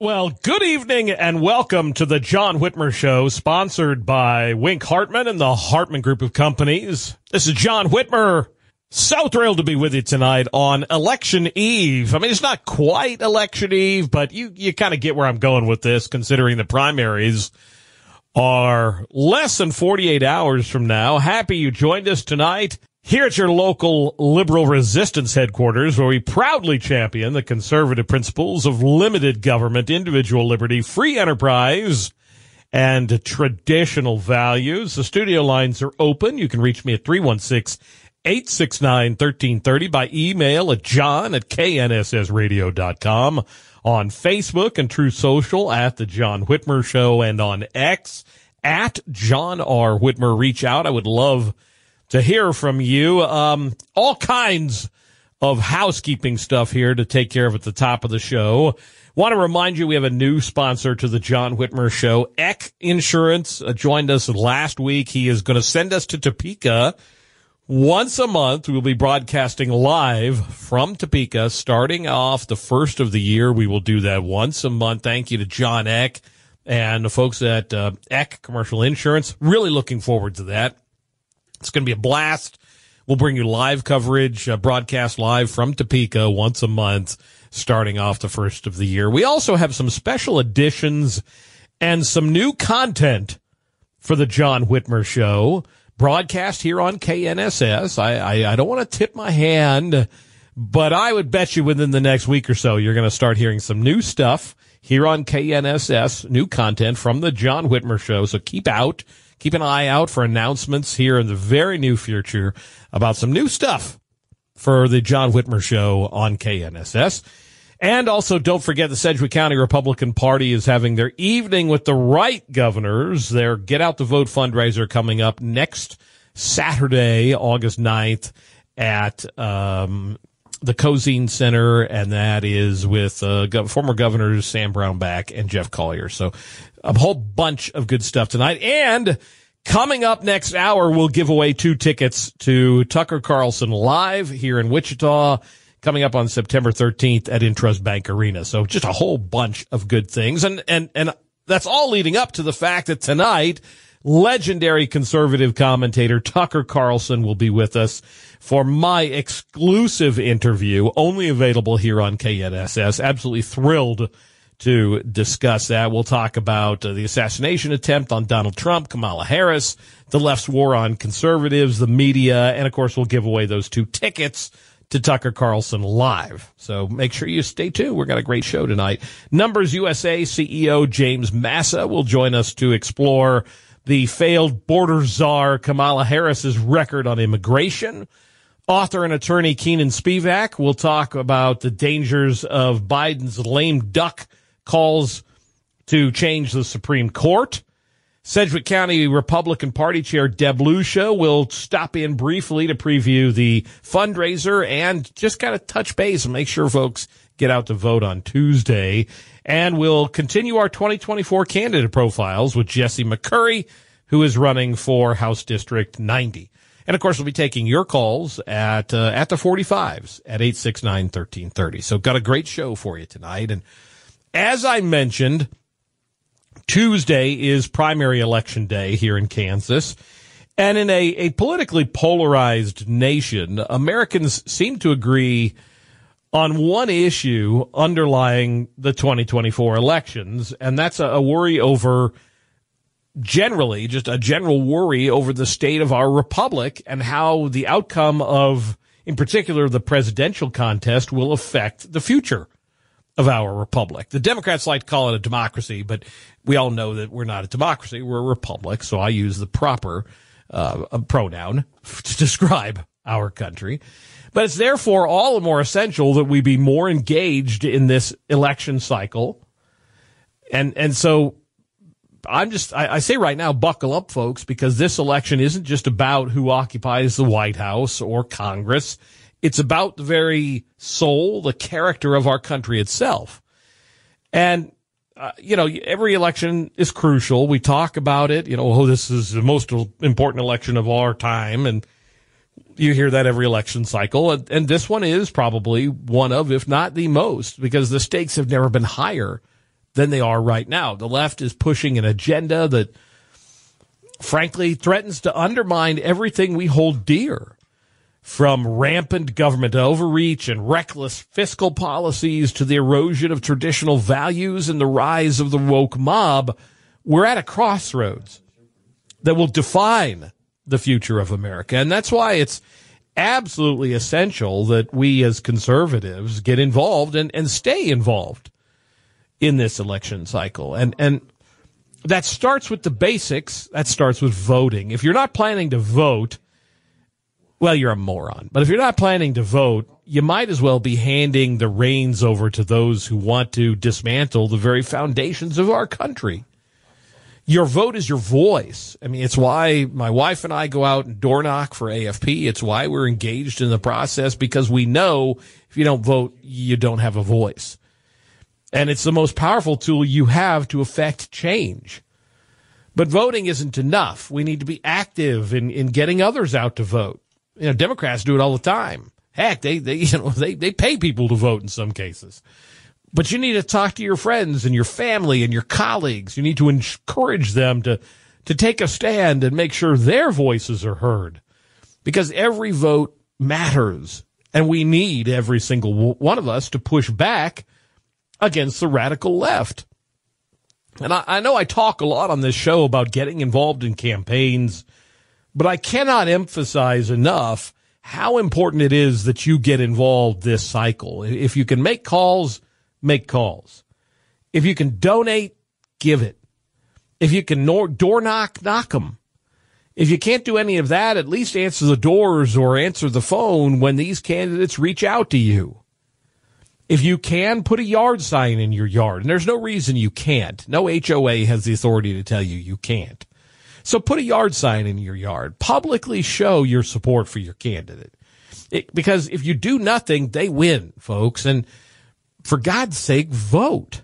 Well, good evening and welcome to the John Whitmer Show, sponsored by Wink Hartman and the Hartman Group of Companies. This is John Whitmer. So thrilled to be with you tonight on Election Eve. I mean, it's not quite Election Eve, but you kind of get where I'm going with this, considering the primaries are less than 48 hours from now. Happy you joined us tonight here at your local liberal resistance headquarters, where we proudly champion the conservative principles of limited government, individual liberty, free enterprise, and traditional values. The studio lines are open. You can reach me at 316-869-1330 by email at john@knssradio.com, on Facebook and True Social at The John Whitmer Show, and on X at John R. Whitmer. Reach out. I would love to hear from you. All kinds of housekeeping stuff here to take care of at the top of the show. Want to remind you we have a new sponsor to the John Whitmer Show. Eck Insurance joined us last week. He is going to send us to Topeka once a month. We'll be broadcasting live from Topeka starting off the first of the year. We will do that once a month. Thank you to John Eck and the folks at Eck Commercial Insurance. Really looking forward to that. It's going to be a blast. We'll bring you live coverage, broadcast live from Topeka once a month, starting off the first of the year. We also have some special editions and some new content for the John Whitmer Show, broadcast here on KNSS. I don't want to tip my hand, but I would bet you within the next week or so, you're going to start hearing some new stuff here on KNSS, new content from the John Whitmer Show. So keep an eye out for announcements here in the very near future about some new stuff for the John Whitmer Show on KNSS. And also, don't forget, the Sedgwick County Republican Party is having their evening with the right governors. Their Get Out the Vote fundraiser coming up next Saturday, August 9th at the Cozine Center, and that is with former governors Sam Brownback and Jeff Collier. So a whole bunch of good stuff tonight. And coming up next hour, we'll give away 2 tickets to Tucker Carlson Live here in Wichita, coming up on September 13th at Intrust Bank Arena. So just a whole bunch of good things. And that's all leading up to the fact that tonight, legendary conservative commentator Tucker Carlson will be with us for my exclusive interview, only available here on KNSS. Absolutely thrilled to discuss that. We'll talk about the assassination attempt on Donald Trump, Kamala Harris, the left's war on conservatives, the media, and of course we'll give away those 2 tickets to Tucker Carlson Live. So make sure you stay tuned. We've got a great show tonight. Numbers USA CEO James Massa will join us to explore the failed border czar Kamala Harris's record on immigration. Author and attorney Keenan Spivak will talk about the dangers of Biden's lame duck calls to change the Supreme Court. Sedgwick County Republican Party Chair Deb Lucia will stop in briefly to preview the fundraiser and just kind of touch base and make sure folks get out to vote on Tuesday. And we'll continue our 2024 candidate profiles with Jesse McCurry, who is running for House District 90. And, of course, we'll be taking your calls at the 45s at 869-1330. So got a great show for you tonight. And as I mentioned, Tuesday is primary election day here in Kansas. And in a politically polarized nation, Americans seem to agree on one issue underlying the 2024 elections, and that's a worry over generally, just a general worry over the state of our republic and how the outcome of, in particular, the presidential contest will affect the future of our republic. The Democrats like to call it a democracy, but we all know that we're not a democracy. We're a republic, so I use the proper pronoun to describe our country. But it's therefore all the more essential that we be more engaged in this election cycle. And so I say right now, buckle up, folks, because this election isn't just about who occupies the White House or Congress. It's about the very soul, the character of our country itself. And, every election is crucial. We talk about it, this is the most important election of our time. And you hear that every election cycle. And this one is probably one of, if not the most, because the stakes have never been higher than they are right now. The left is pushing an agenda that, frankly, threatens to undermine everything we hold dear, from rampant government overreach and reckless fiscal policies to the erosion of traditional values and the rise of the woke mob. We're at a crossroads that will define the future of America. And that's why it's absolutely essential that we as conservatives get involved and stay involved in this election cycle. And that starts with the basics. That starts with voting. If you're not planning to vote, well, you're a moron. But if you're not planning to vote, you might as well be handing the reins over to those who want to dismantle the very foundations of our country. Your vote is your voice. I mean, it's why my wife and I go out and door knock for AFP. It's why we're engaged in the process, because we know if you don't vote, you don't have a voice. And it's the most powerful tool you have to affect change. But voting isn't enough. We need to be active in getting others out to vote. You know, Democrats do it all the time. Heck, they pay people to vote in some cases. But you need to talk to your friends and your family and your colleagues. You need to encourage them to take a stand and make sure their voices are heard, because every vote matters, and we need every single one of us to push back against the radical left. And I know I talk a lot on this show about getting involved in campaigns, but I cannot emphasize enough how important it is that you get involved this cycle. If you can make calls, make calls. If you can donate, give it. If you can door knock them. If you can't do any of that, at least answer the doors or answer the phone when these candidates reach out to you. If you can, put a yard sign in your yard. And there's no reason you can't. No HOA has the authority to tell you you can't. So put a yard sign in your yard. Publicly show your support for your candidate. Because if you do nothing, they win, folks. And for God's sake, vote.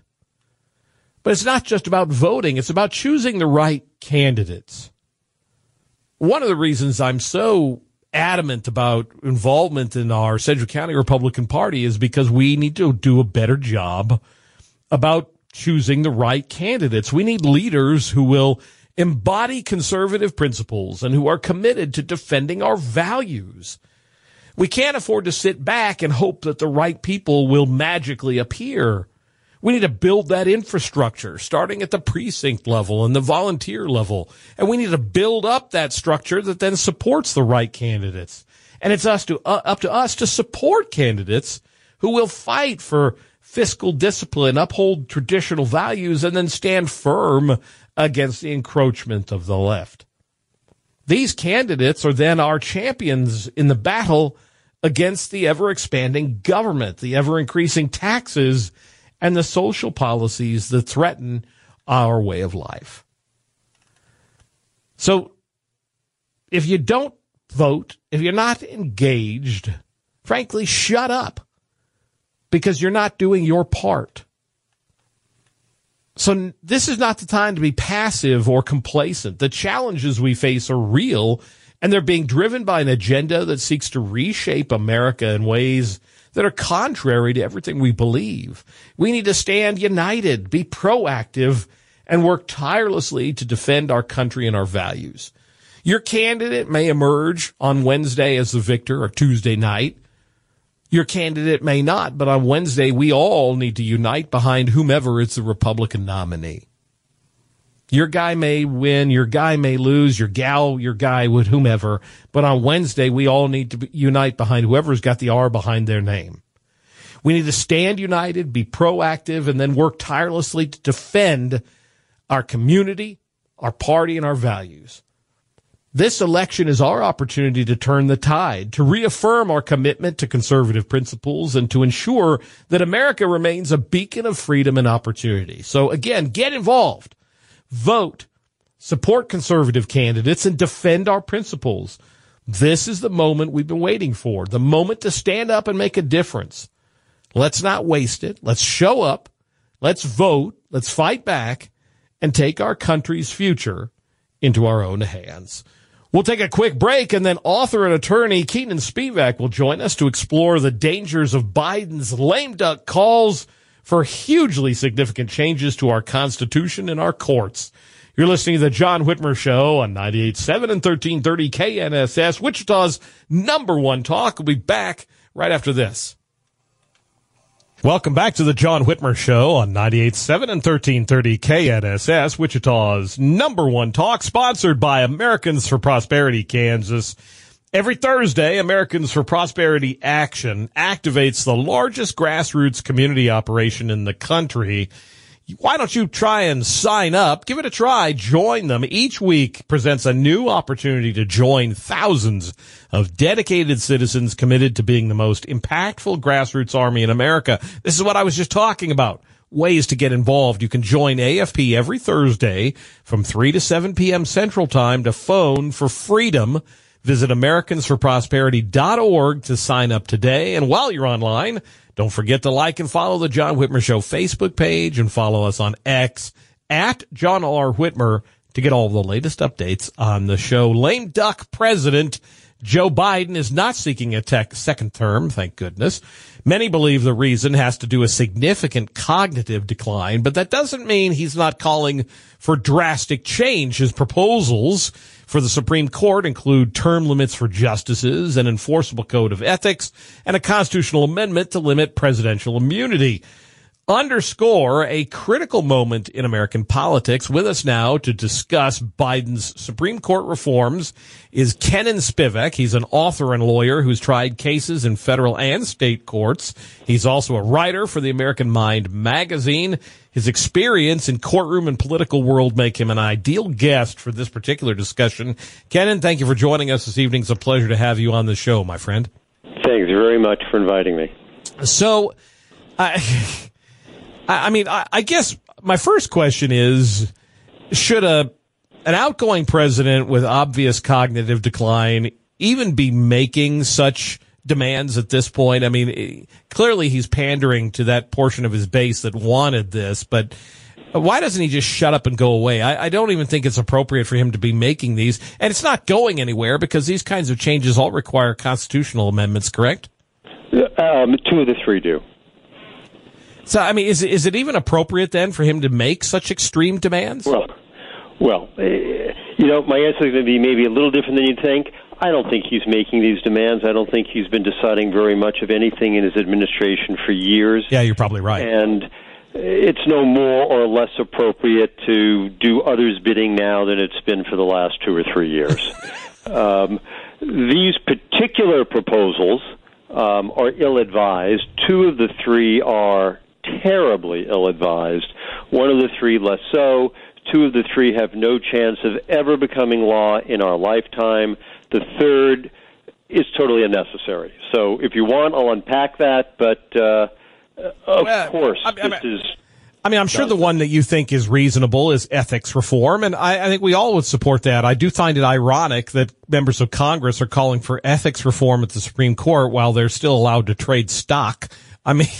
But it's not just about voting. It's about choosing the right candidates. One of the reasons I'm so adamant about involvement in our Central County Republican Party is because we need to do a better job about choosing the right candidates. We need leaders who will embody conservative principles and who are committed to defending our values. We can't afford to sit back and hope that the right people will magically appear. We need to build that infrastructure, starting at the precinct level and the volunteer level. And we need to build up that structure that then supports the right candidates. And it's up to us to support candidates who will fight for fiscal discipline, uphold traditional values, and then stand firm against the encroachment of the left. These candidates are then our champions in the battle against the ever-expanding government, the ever-increasing taxes, and the social policies that threaten our way of life. So if you don't vote, if you're not engaged, frankly, shut up, because you're not doing your part. So this is not the time to be passive or complacent. The challenges we face are real, and they're being driven by an agenda that seeks to reshape America in ways that are contrary to everything we believe. We need to stand united, be proactive, and work tirelessly to defend our country and our values. Your candidate may emerge on Wednesday as the victor or Tuesday night. Your candidate may not, but on Wednesday, we all need to unite behind whomever is the Republican nominee. Your guy may win, your guy may lose, your gal, your guy, with whomever, but on Wednesday, we all need to unite behind whoever's got the R behind their name. We need to stand united, be proactive, and then work tirelessly to defend our community, our party, and our values. This election is our opportunity to turn the tide, to reaffirm our commitment to conservative principles, and to ensure that America remains a beacon of freedom and opportunity. So again, get involved, vote, support conservative candidates, and defend our principles. This is the moment we've been waiting for, the moment to stand up and make a difference. Let's not waste it. Let's show up. Let's vote. Let's fight back and take our country's future into our own hands. We'll take a quick break, and then author and attorney Keenan Spivak will join us to explore the dangers of Biden's lame duck calls for hugely significant changes to our Constitution and our courts. You're listening to the John Whitmer Show on 98.7 and 1330 KNSS, Wichita's #1 talk. We'll be back right after this. Welcome back to the John Whitmer Show on 98.7 and 1330 KNSS, Wichita's #1 talk, sponsored by Americans for Prosperity Kansas. Every Thursday, Americans for Prosperity Action activates the largest grassroots community operation in the country. Why don't you try and sign up? Give it a try. Join them. Each week presents a new opportunity to join thousands of dedicated citizens committed to being the most impactful grassroots army in America. This is what I was just talking about. Ways to get involved. You can join AFP every Thursday from 3 to 7 p.m. Central Time to phone for freedom. Visit AmericansForProsperity.org to sign up today. And while you're online, don't forget to like and follow the John Whitmer Show Facebook page and follow us on X at John R. Whitmer to get all the latest updates on the show. Lame duck president Joe Biden is not seeking a second term, thank goodness. Many believe the reason has to do with significant cognitive decline, but that doesn't mean he's not calling for drastic change. His proposals for the Supreme Court include term limits for justices, an enforceable code of ethics, and a constitutional amendment to limit presidential immunity. Underscore a critical moment in American politics. With us now to discuss Biden's Supreme Court reforms is Kenan Spivak. He's an author and lawyer who's tried cases in federal and state courts. He's also a writer for the American Mind magazine. His experience in courtroom and political world make him an ideal guest for this particular discussion. Kenan, thank you for joining us this evening. It's a pleasure to have you on the show, my friend. Thanks very much for inviting me. So, I guess my first question is, should an outgoing president with obvious cognitive decline even be making such demands at this point? I mean, clearly he's pandering to that portion of his base that wanted this, but why doesn't he just shut up and go away? I don't even think it's appropriate for him to be making these, and it's not going anywhere because these kinds of changes all require constitutional amendments, correct? 2 of the 3 do. So, I mean, is it even appropriate then for him to make such extreme demands? Well, my answer is going to be maybe a little different than you think. I don't think he's making these demands. I don't think he's been deciding very much of anything in his administration for years. Yeah, you're probably right. And it's no more or less appropriate to do others' bidding now than it's been for the last 2 or 3 years. These particular proposals are ill-advised. 2 of the 3 are terribly ill-advised. 1 of the 3 less so. 2 of the 3 have no chance of ever becoming law in our lifetime. The 3rd is totally unnecessary. So if you want, I'll unpack that, but of course, I'm sure the one that you think is reasonable is ethics reform, and I think we all would support that. I do find it ironic that members of Congress are calling for ethics reform at the Supreme Court while they're still allowed to trade stock. I mean,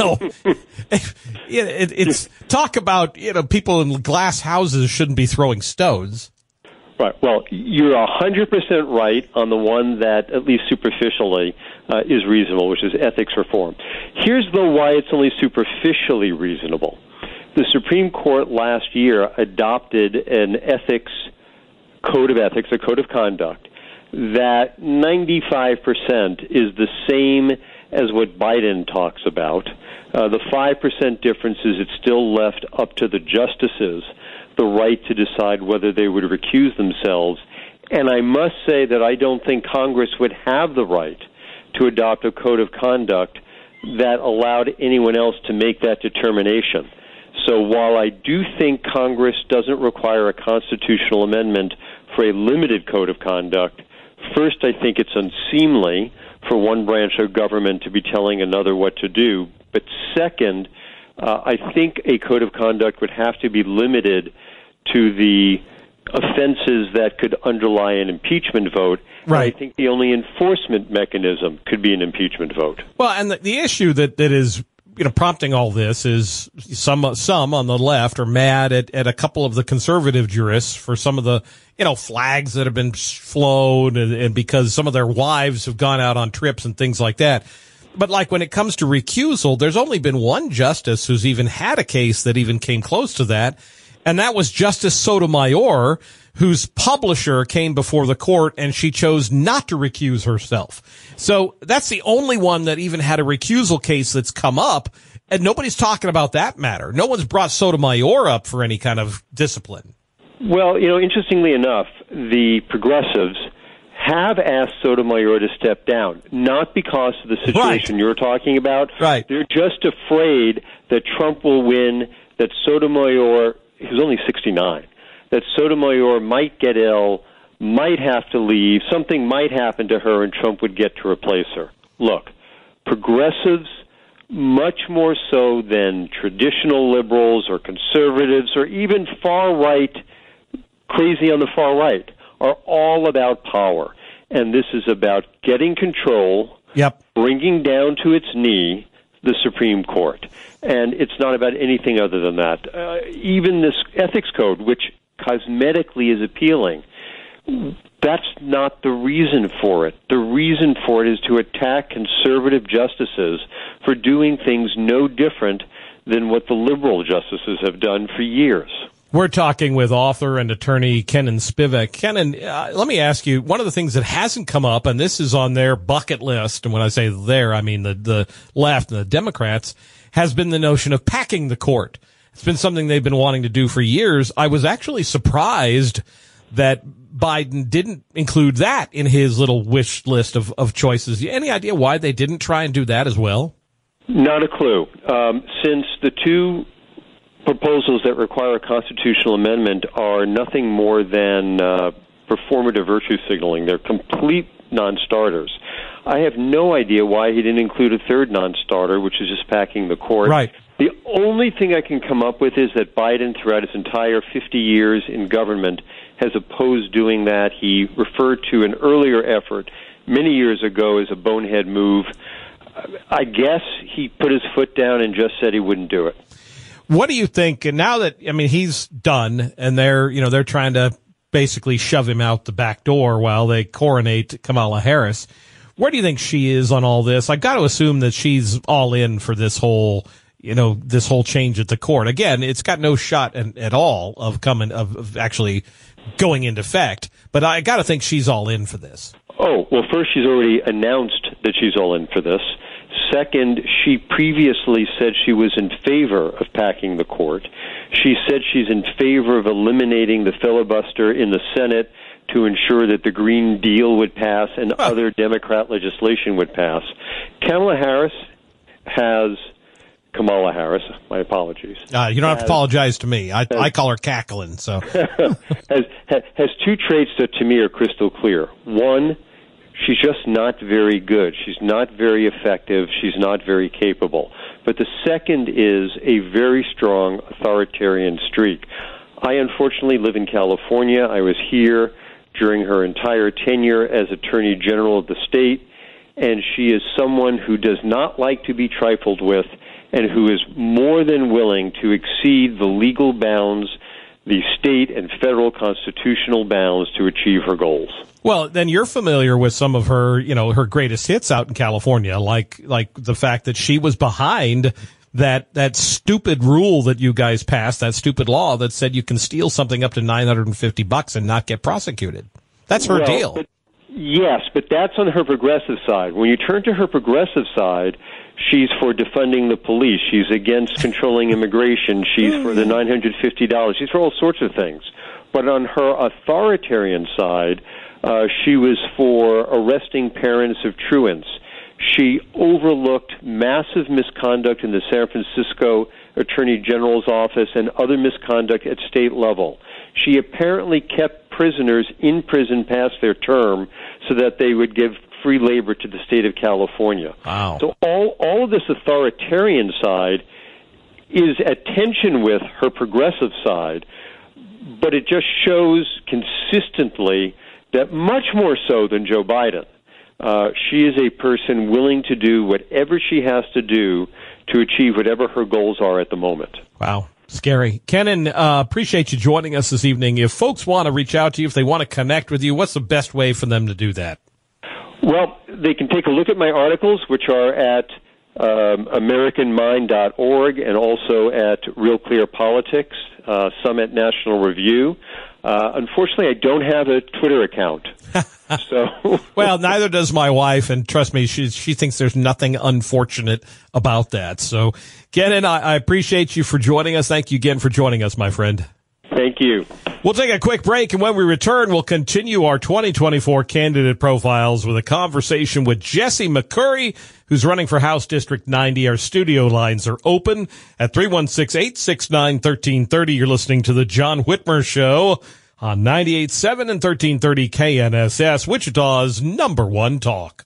it's talk about, people in glass houses shouldn't be throwing stones. Right. Well, you're 100% right on the one that, at least superficially, is reasonable, which is ethics reform. Here's why it's only superficially reasonable. The Supreme Court last year adopted an code of ethics, a code of conduct, that 95% is the same as what Biden talks about. The 5% difference is it's still left up to the justices the right to decide whether they would recuse themselves. And I must say that I don't think Congress would have the right to adopt a code of conduct that allowed anyone else to make that determination. So while I do think Congress doesn't require a constitutional amendment for a limited code of conduct, first, I think it's unseemly for one branch of government to be telling another what to do. But second, I think a code of conduct would have to be limited to the offenses that could underlie an impeachment vote. Right. And I think the only enforcement mechanism could be an impeachment vote. Well, and the issue that is prompting all this is some on the left are mad at a couple of the conservative jurists for some of the flags that have been flown and because some of their wives have gone out on trips and things like that. But like when it comes to recusal, there's only been one justice who's even had a case that even came close to that. And that was Justice Sotomayor, whose publisher came before the court and she chose not to recuse herself. So that's the only one that even had a recusal case that's come up. And nobody's talking about that matter. No one's brought Sotomayor up for any kind of discipline. Well, interestingly enough, the progressives have asked Sotomayor to step down, not because of the situation you're talking about. Right. They're just afraid that Trump will win, that Sotomayor, who's only 69, that Sotomayor might get ill, might have to leave, something might happen to her, and Trump would get to replace her. Look, progressives, much more so than traditional liberals or conservatives or even far-right, crazy on the far right, are all about power. And this is about getting control, bringing down to its knee the Supreme Court. And it's not about anything other than that. Even this ethics code, which cosmetically is appealing, that's not the reason for it. The reason for it is to attack conservative justices for doing things no different than what the liberal justices have done for years. We're talking with author and attorney Kenan Spivak. Kenan, let me ask you, one of the things that hasn't come up, and this is on their bucket list, and when I say there, I mean the left and the Democrats, has been the notion of packing the court. It's been something they've been wanting to do for years. I was actually surprised that Biden didn't include that in his little wish list of choices. Any idea why they didn't try and do that as well? Not a clue. Since the two proposals that require a constitutional amendment are nothing more than performative virtue signaling. They're complete non-starters. I have no idea why he didn't include a third non-starter, which is just packing the court. Right. The only thing I can come up with is that Biden, throughout his entire 50 years in government, has opposed doing that. He referred to an earlier effort many years ago as a bonehead move. I guess he put his foot down and just said he wouldn't do it. What do you think? And now that, I mean, he's done and they're trying to basically shove him out the back door while they coronate Kamala Harris. Where do you think she is on all this? I've got to assume that she's all in for this whole change at the court. Again, it's got no shot at all of actually going into effect, but I got to think she's all in for this. Oh, well, first, she's already announced that she's all in for this. Second, she previously said she was in favor of packing the court. She said she's in favor of eliminating the filibuster in the Senate to ensure that the Green Deal would pass and other Democrat legislation would pass. Kamala Harris, my apologies. You don't have to apologize to me. I call her cackling. So has two traits that to me are crystal clear. One, she's just not very good. She's not very effective. She's not very capable. But the second is a very strong authoritarian streak. I unfortunately live in California. I was here during her entire tenure as Attorney General of the state, and she is someone who does not like to be trifled with and who is more than willing to exceed the legal bounds, the state and federal constitutional bounds to achieve her goals. Well, then you're familiar with some of her, her greatest hits out in California, like the fact that she was behind that stupid rule that you guys passed, that stupid law that said you can steal something up to $950 and not get prosecuted. That's her deal. Yes, but that's on her progressive side. When you turn to her progressive side, she's for defunding the police. She's against controlling immigration. She's for the $950. She's for all sorts of things. But on her authoritarian side, she was for arresting parents of truants. She overlooked massive misconduct in the San Francisco Attorney General's office and other misconduct at state level. She apparently kept prisoners in prison past their term so that they would give free labor to the state of California. Wow. So all of this authoritarian side is at tension with her progressive side, but it just shows consistently that much more so than Joe Biden, she is a person willing to do whatever she has to do to achieve whatever her goals are at the moment. Wow. Scary. Kenan, appreciate you joining us this evening. If folks want to reach out to you, if they want to connect with you, what's the best way for them to do that? Well, they can take a look at my articles, which are at AmericanMind.org and also at Real Clear Politics, some at National Review. Unfortunately, I don't have a Twitter account. So, well, neither does my wife, and trust me, she thinks there's nothing unfortunate about that. So, Kennan, I appreciate you for joining us. Thank you again for joining us, my friend. Thank you. We'll take a quick break, and when we return, we'll continue our 2024 candidate profiles with a conversation with Jesse McCurry, who's running for House District 90. Our studio lines are open at 316-869-1330. You're listening to The John Whitmer Show on 98.7 and 1330 KNSS, Wichita's #1 talk.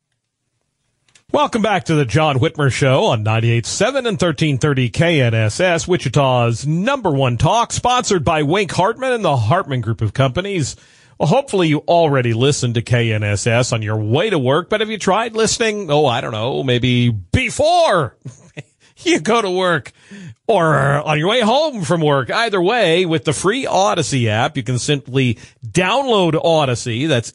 Welcome back to The John Whitmer Show on 98.7 and 1330 KNSS, Wichita's #1 talk, sponsored by Wink Hartman and the Hartman Group of Companies. Well, hopefully you already listened to KNSS on your way to work, but have you tried listening? Oh, I don't know, maybe before you go to work or on your way home from work. Either way, with the free Odyssey app, you can simply download Odyssey. That's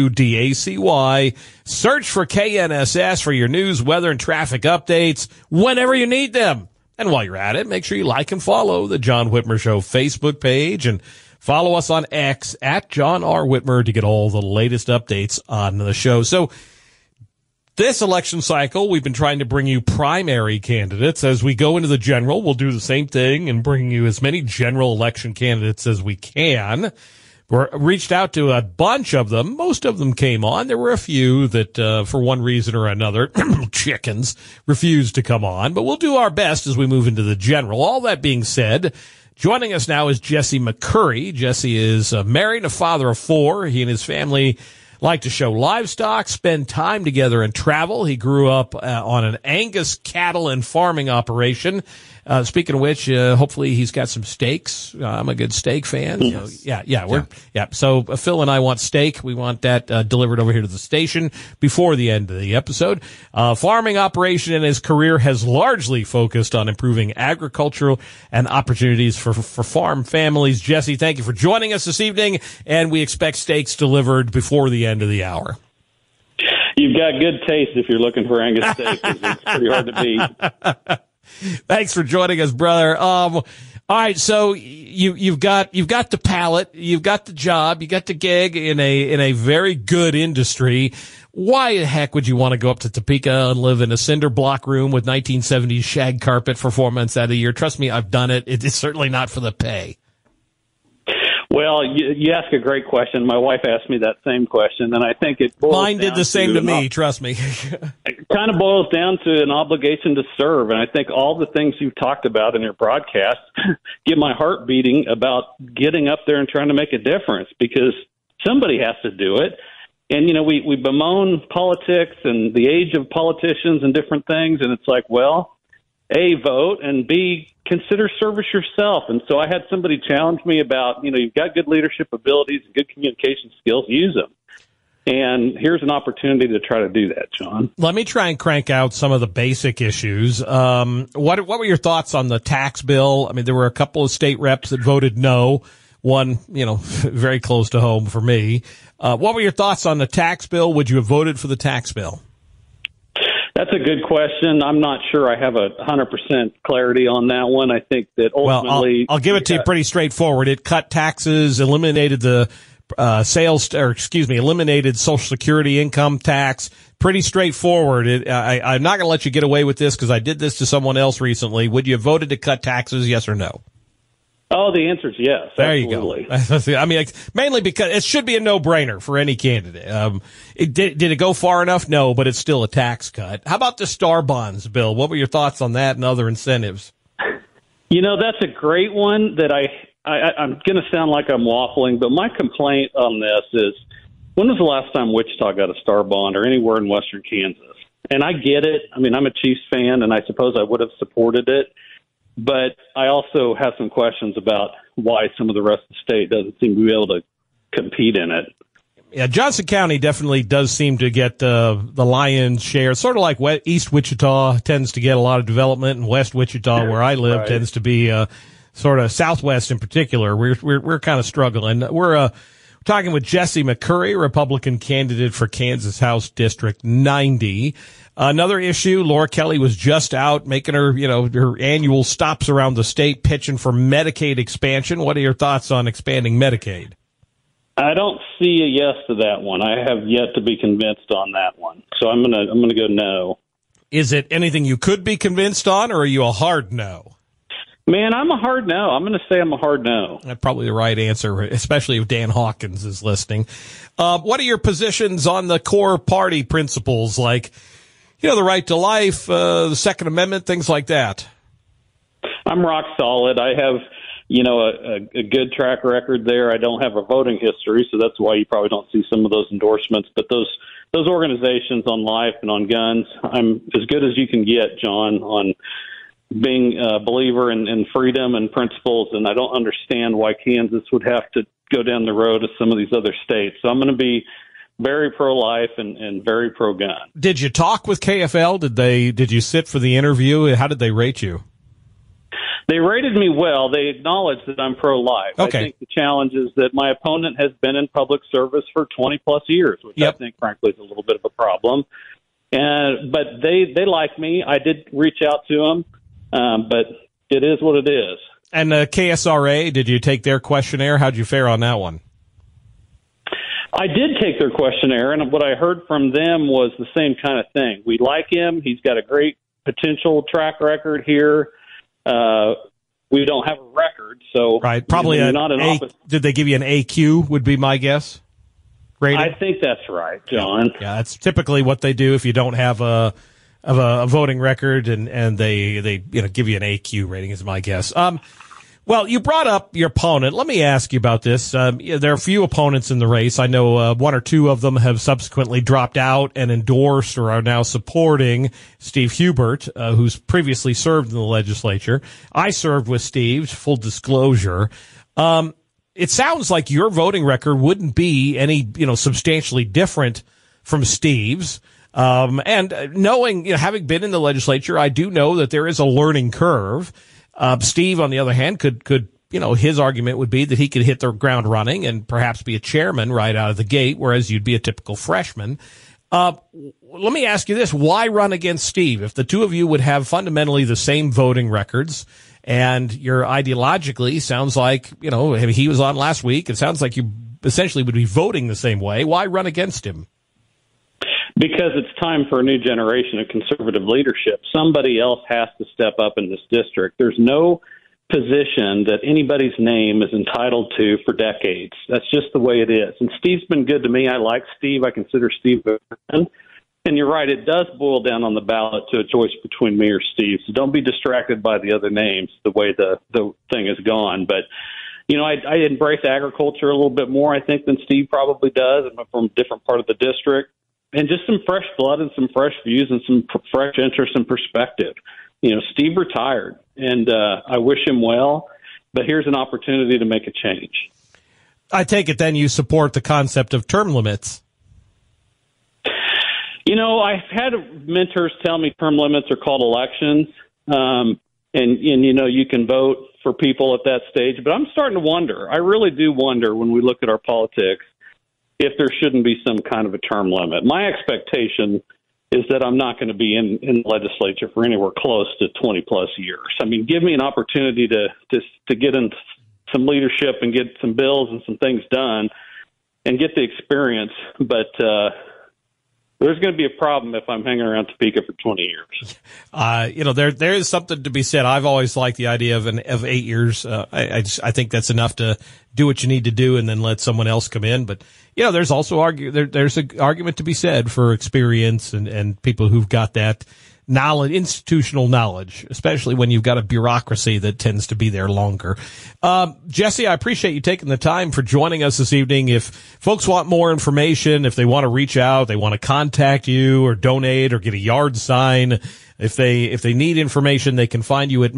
AUDACY. Search for KNSS for your news, weather, and traffic updates whenever you need them. And while you're at it, make sure you like and follow the John Whitmer Show Facebook page and follow us on X at John R. Whitmer to get all the latest updates on the show. So, this election cycle, we've been trying to bring you primary candidates. As we go into the general, we'll do the same thing and bring you as many general election candidates as we can. We reached out to a bunch of them. Most of them came on. There were a few that, for one reason or another, chickens, refused to come on. But we'll do our best as we move into the general. All that being said, joining us now is Jesse McCurry. Jesse is married, a father of 4. He and his family like to show livestock, spend time together, and travel. He grew up on an Angus cattle and farming operation. Speaking of which, hopefully he's got some steaks. I'm a good steak fan. Yes. So, yeah. So Phil and I want steak. We want that delivered over here to the station before the end of the episode. Farming operation in his career has largely focused on improving agricultural and opportunities for farm families. Jesse, thank you for joining us this evening, and we expect steaks delivered before the end of the hour. You've got good taste if you're looking for Angus steak. It's pretty hard to beat. Thanks for joining us, brother. All right, so you've got the palate, you've got the job, you got the gig in a very good industry. Why the heck would you want to go up to Topeka and live in a cinder block room with 1970s shag carpet for 4 months out of the year? Trust me, I've done it. It's certainly not for the pay. Well, you ask a great question. My wife asked me that same question, and I think it boils Mine did the same to me, trust me. It kind of boils down to an obligation to serve, and I think all the things you've talked about in your broadcast get my heart beating about getting up there and trying to make a difference, because somebody has to do it. And, you know, we bemoan politics and the age of politicians and different things, and it's like, well, A, vote, and B, consider service yourself. And so I had somebody challenge me about, you know, you've got good leadership abilities and good communication skills, use them. And here's an opportunity to try to do that, John. Let me try and crank out some of the basic issues. What were your thoughts on the tax bill? I mean, there were a couple of state reps that voted no. One, you know, very close to home for me. What were your thoughts on the tax bill? Would you have voted for the tax bill? That's a good question. I'm not sure I have 100% clarity on that one. I think that ultimately... Well, I'll give it to you pretty straightforward. It cut taxes, eliminated the eliminated Social Security income tax. Pretty straightforward. I'm not going to let you get away with this because I did this to someone else recently. Would you have voted to cut taxes, yes or no? Oh, the answer is yes. There absolutely. You go. I mean, mainly because it should be a no-brainer for any candidate. Did it go far enough? No, but it's still a tax cut. How about the Star Bonds bill? What were your thoughts on that and other incentives? You know, that's a great one that I'm going to sound like I'm waffling, but my complaint on this is, when was the last time Wichita got a Star Bond or anywhere in western Kansas? And I get it. I mean, I'm a Chiefs fan, and I suppose I would have supported it. But I also have some questions about why some of the rest of the state doesn't seem to be able to compete in it. Yeah, Johnson County definitely does seem to get the lion's share. Sort of like East Wichita tends to get a lot of development, and West Wichita, where I live, tends to be sort of Southwest in particular. We're kind of struggling. We're Talking with Jesse McCurry, Republican candidate for Kansas House District 90. Another issue, Laura Kelly was just out making her, her annual stops around the state pitching for Medicaid expansion. What are your thoughts on expanding Medicaid? I don't see a yes to that one. I have yet to be convinced on that one. So I'm gonna go no. Is it anything you could be convinced on, or are you a hard no? Man, I'm a hard no. I'm going to say I'm a hard no. That's probably the right answer, especially if Dan Hawkins is listening. What are your positions on the core party principles, like, the right to life, the Second Amendment, things like that? I'm rock solid. I have, a good track record there. I don't have a voting history, so that's why you probably don't see some of those endorsements. But those organizations on life and on guns, I'm as good as you can get, John, on being a believer in freedom and principles, and I don't understand why Kansas would have to go down the road of some of these other states. So I'm going to be very pro-life and very pro-gun. Did you talk with KFL? Did you sit for the interview? How did they rate you? They rated me well. They acknowledged that I'm pro-life. Okay. I think the challenge is that my opponent has been in public service for 20-plus years, which I think, frankly, is a little bit of a problem. But they like me. I did reach out to them. But it is what it is. And KSRA, did you take their questionnaire? How'd you fare on that one? I did take their questionnaire, and what I heard from them was the same kind of thing. We like him. He's got a great potential track record here. We don't have a record, so right. Probably not an office. Did they give you an AQ, would be my guess? Rating? I think that's right, John. Yeah, that's typically what they do if you don't have a voting record, and they give you an AQ rating is my guess. Well, you brought up your opponent. Let me ask you about this. There are a few opponents in the race. I know one or two of them have subsequently dropped out and endorsed or are now supporting Steve Hubert, who's previously served in the legislature. I served with Steve, full disclosure. It sounds like your voting record wouldn't be any, substantially different from Steve's. And knowing, having been in the legislature, I do know that there is a learning curve. Steve, on the other hand, could his argument would be that he could hit the ground running and perhaps be a chairman right out of the gate, whereas you'd be a typical freshman. Let me ask you this. Why run against Steve? If the two of you would have fundamentally the same voting records and you're ideologically sounds like, he was on last week. It sounds like you essentially would be voting the same way. Why run against him? Because it's time for a new generation of conservative leadership. Somebody else has to step up in this district. There's no position that anybody's name is entitled to for decades. That's just the way it is. And Steve's been good to me. I like Steve. I consider Steve a friend. And you're right, it does boil down on the ballot to a choice between me or Steve. So don't be distracted by the other names, the way the thing has gone. But, I embrace agriculture a little bit more, I think, than Steve probably does. I'm from a different part of the district. And just some fresh blood and some fresh views and some fresh interest and perspective. Steve retired, and I wish him well, but here's an opportunity to make a change. I take it then you support the concept of term limits. I've had mentors tell me term limits are called elections, and you can vote for people at that stage. But I'm starting to wonder. I really do wonder when we look at our politics if there shouldn't be some kind of a term limit. My expectation is that I'm not going to be in the legislature for anywhere close to 20-plus years. I mean, give me an opportunity to get into some leadership and get some bills and some things done and get the experience. But there's going to be a problem if I'm hanging around Topeka for 20 years. There is something to be said. I've always liked the idea of 8 years. I think that's enough to do what you need to do and then let someone else come in. But there's also there's an argument to be said for experience and people who've got that knowledge, institutional knowledge, especially when you've got a bureaucracy that tends to be there longer. Jesse, I appreciate you taking the time for joining us this evening. If folks want more information, if they want to reach out, they want to contact you or donate or get a yard sign, if they need information, they can find you at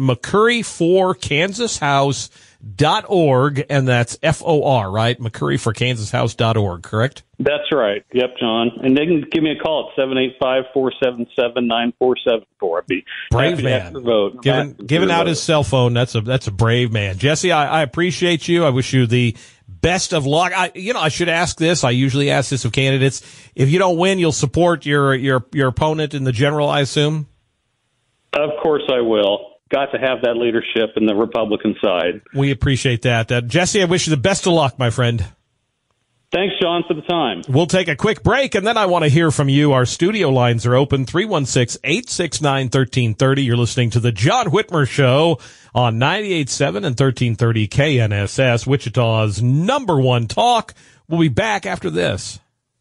McCurryforKansasHouse.org, and that's FOR, right? McCurryforKansasHouse.org, correct? That's right. Yep, John. And they can give me a call at 785-477-9474. I'd be brave man. To vote. Giving out his cell phone. That's a brave man. Jesse, I appreciate you. I wish you the best of luck. I should ask this. I usually ask this of candidates. If you don't win, you'll support your opponent in the general, I assume? Of course I will. Got to have that leadership in the Republican side. We appreciate that. Jesse, I wish you the best of luck, my friend. Thanks, John, for the time. We'll take a quick break, and then I want to hear from you. Our studio lines are open, 316-869-1330. You're listening to the John Whitmer Show on 98.7 and 1330 KNSS, Wichita's #1 talk. We'll be back after this.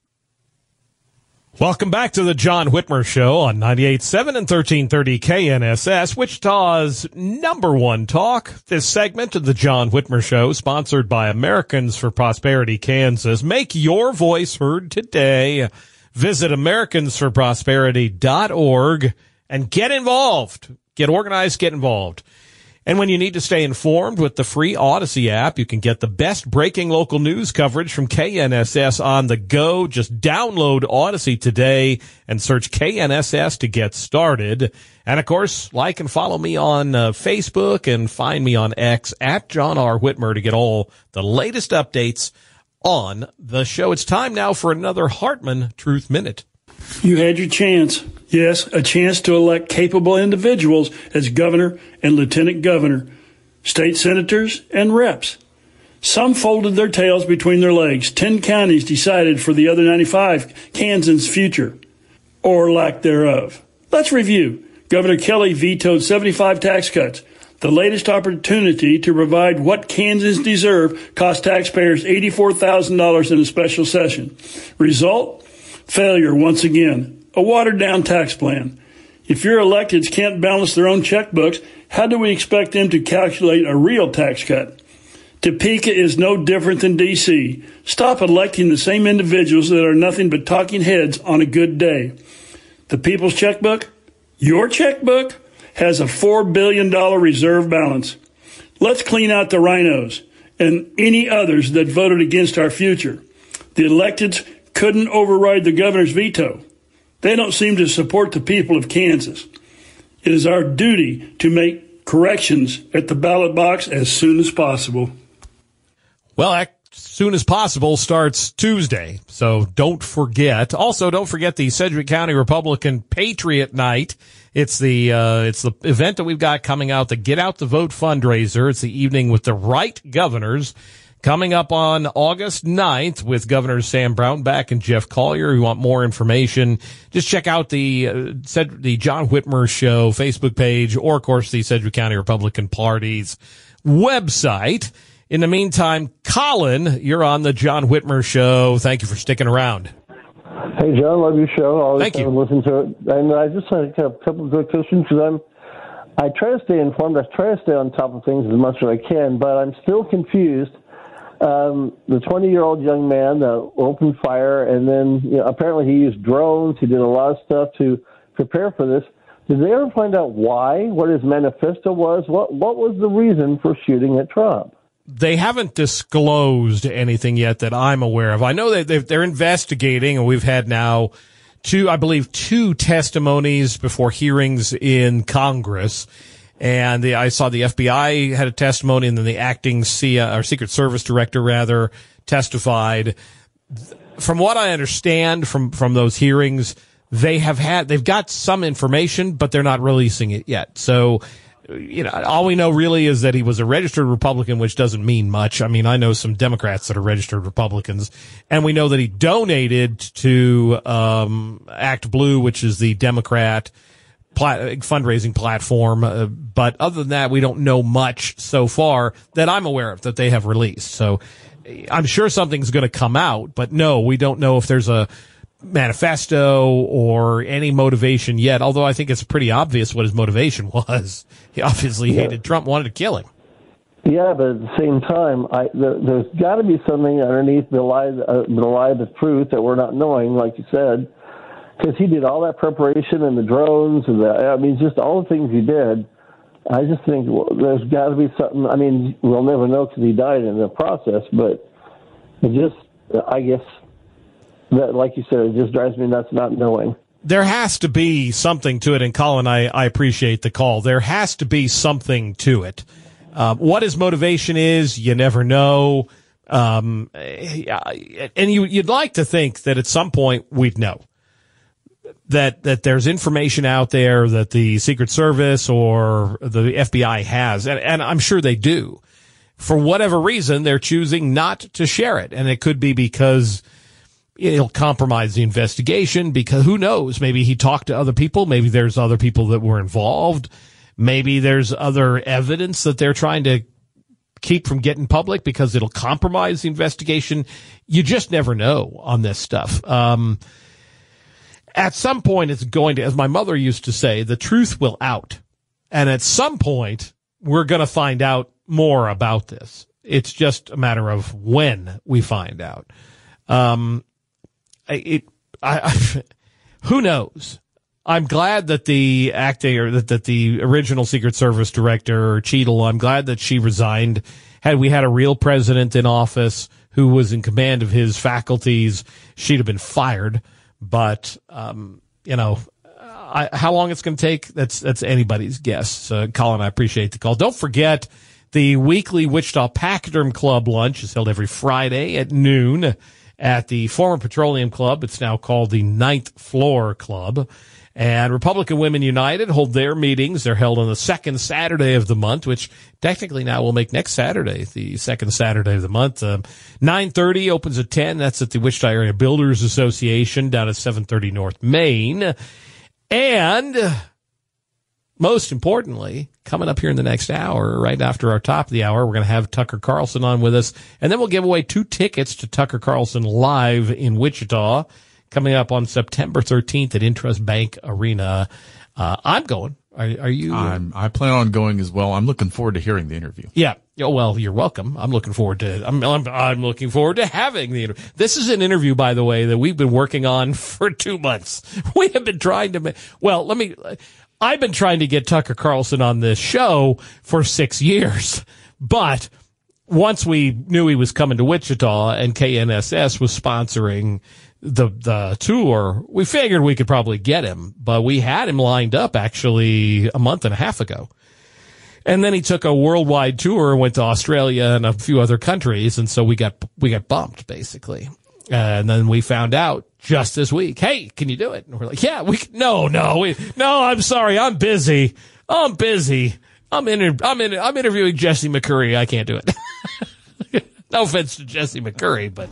Welcome back to the John Whitmer Show on 98.7 and 1330 KNSS, Wichita's #1 talk. This segment of the John Whitmer Show, sponsored by Americans for Prosperity Kansas. Make your voice heard today. Visit americansforprosperity.org and get involved. Get organized, get involved. And when you need to stay informed with the free Odyssey app, you can get the best breaking local news coverage from KNSS on the go. Just download Odyssey today and search KNSS to get started. And, of course, like and follow me on Facebook and find me on X at John R. Whitmer to get all the latest updates on the show. It's time now for another Hartman Truth Minute. You had your chance. Yes, a chance to elect capable individuals as governor and lieutenant governor, state senators, and reps. Some folded their tails between their legs. 10 counties decided for the other 95 Kansans' future, or lack thereof. Let's review. Governor Kelly vetoed 75 tax cuts. The latest opportunity to provide what Kansans deserve cost taxpayers $84,000 in a special session. Result? Failure once again. A watered-down tax plan. If your electeds can't balance their own checkbooks, how do we expect them to calculate a real tax cut? Topeka is no different than D.C. Stop electing the same individuals that are nothing but talking heads on a good day. The people's checkbook, your checkbook, has a $4 billion reserve balance. Let's clean out the rhinos and any others that voted against our future. The electeds couldn't override the governor's veto. They don't seem to support the people of Kansas. It is our duty to make corrections at the ballot box as soon as possible. Well, as soon as possible starts Tuesday, so don't forget. Also, don't forget the Sedgwick County Republican Patriot Night. It's the event that we've got coming out, the Get Out the Vote fundraiser. It's the evening with the right governors. Coming up on August 9th with Governors Sam Brownback and Jeff Collier. If you want more information, just check out the John Whitmer Show Facebook page or, of course, the Sedgwick County Republican Party's website. In the meantime, Colin, you're on the John Whitmer Show. Thank you for sticking around. Hey, John, love your show. Always Thank you. Listen to it. And I just had a couple of good questions because I try to stay informed. I try to stay on top of things as much as I can, but I'm still confused. The 20-year-old young man opened fire, and then apparently he used drones. He did a lot of stuff to prepare for this. Did they ever find out why? What his manifesto was? What was the reason for shooting at Trump? They haven't disclosed anything yet that I'm aware of. I know that they're investigating, and we've had now two testimonies before hearings in Congress. And I saw the FBI had a testimony, and then the acting Secret Service director testified. From what I understand from those hearings, they've got some information, but they're not releasing it yet. So, all we know really is that he was a registered Republican, which doesn't mean much. I mean, I know some Democrats that are registered Republicans, and we know that he donated to Act Blue, which is the Democrat fundraising platform, but other than that, we don't know much so far that I'm aware of that they have released. So I'm sure something's going to come out, but no, we don't know if there's a manifesto or any motivation yet, although I think it's pretty obvious what his motivation was. He obviously hated Trump, wanted to kill him. Yeah, but at the same time, there's got to be something underneath the lie of truth that we're not knowing, like you said. Because he did all that preparation and the drones and just all the things he did. I just think there's got to be something. I mean, we'll never know because he died in the process, but I guess that, like you said, it just drives me nuts not knowing. There has to be something to it, and Colin, I appreciate the call. There has to be something to it. What his motivation is, you never know. And you'd like to think that at some point we'd know that there's information out there that the Secret Service or the FBI has, and I'm sure they do. For whatever reason, they're choosing not to share it. And it could be because it'll compromise the investigation, because who knows? Maybe he talked to other people. Maybe there's other people that were involved. Maybe there's other evidence that they're trying to keep from getting public because it'll compromise the investigation. You just never know on this stuff. At some point, it's going to, as my mother used to say, the truth will out. And at some point, we're going to find out more about this. It's just a matter of when we find out. Who knows? I'm glad that the acting, or that the original Secret Service director, Cheadle, I'm glad that she resigned. Had we had a real president in office who was in command of his faculties, she'd have been fired. But, how long it's going to take, that's anybody's guess. So, Colin, I appreciate the call. Don't forget, the weekly Wichita Pachyderm Club lunch is held every Friday at noon at the former Petroleum Club. It's now called the Ninth Floor Club. And Republican Women United hold their meetings. They're held on the second Saturday of the month, which technically now will make next Saturday the second Saturday of the month. 9:30 opens at 10. That's at the Wichita Area Builders Association down at 730 North Main. And most importantly, coming up here in the next hour, right after our top of the hour, we're going to have Tucker Carlson on with us. And then we'll give away 2 tickets to Tucker Carlson live in Wichita, coming up on September 13th at Intrust Bank Arena. I'm going. Are you? I plan on going as well. I'm looking forward to hearing the interview. Yeah. Well, you're welcome. I'm looking forward to. I'm looking forward to having the interview. This is an interview, by the way, that we've been working on for 2 months. We have been trying to. I've been trying to get Tucker Carlson on this show for 6 years, but once we knew he was coming to Wichita and KNSS was sponsoring the tour, we figured we could probably get him, but we had him lined up actually a month and a half ago. And then he took a worldwide tour, went to Australia and a few other countries. And so we got bumped basically. And then we found out just this week, hey, can you do it? And we're like, yeah, no, I'm sorry. I'm busy. I'm interviewing Jesse McCurry. I can't do it. No offense to Jesse McCurry, but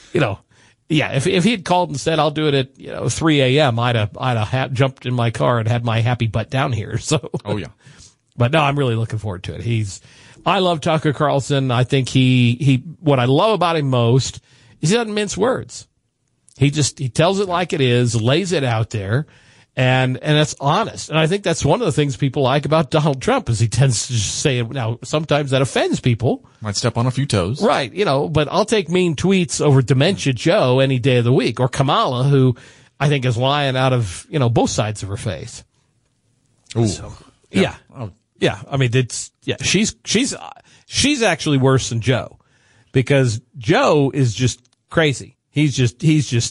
yeah, if he had called and said, I'll do it at, 3 a.m., I'd have jumped in my car and had my happy butt down here. So, oh yeah. But no, I'm really looking forward to it. I love Tucker Carlson. I think what I love about him most is he doesn't mince words. He tells it like it is, lays it out there, and it's honest. And I think that's one of the things people like about Donald Trump is he tends to just say it. Now, sometimes that offends people. Might step on a few toes. Right. But I'll take mean tweets over Dementia Joe any day of the week, or Kamala, who I think is lying out of, both sides of her face. Ooh. So, yeah. Oh. Yeah. I mean, she's actually worse than Joe, because Joe is just crazy. He's just,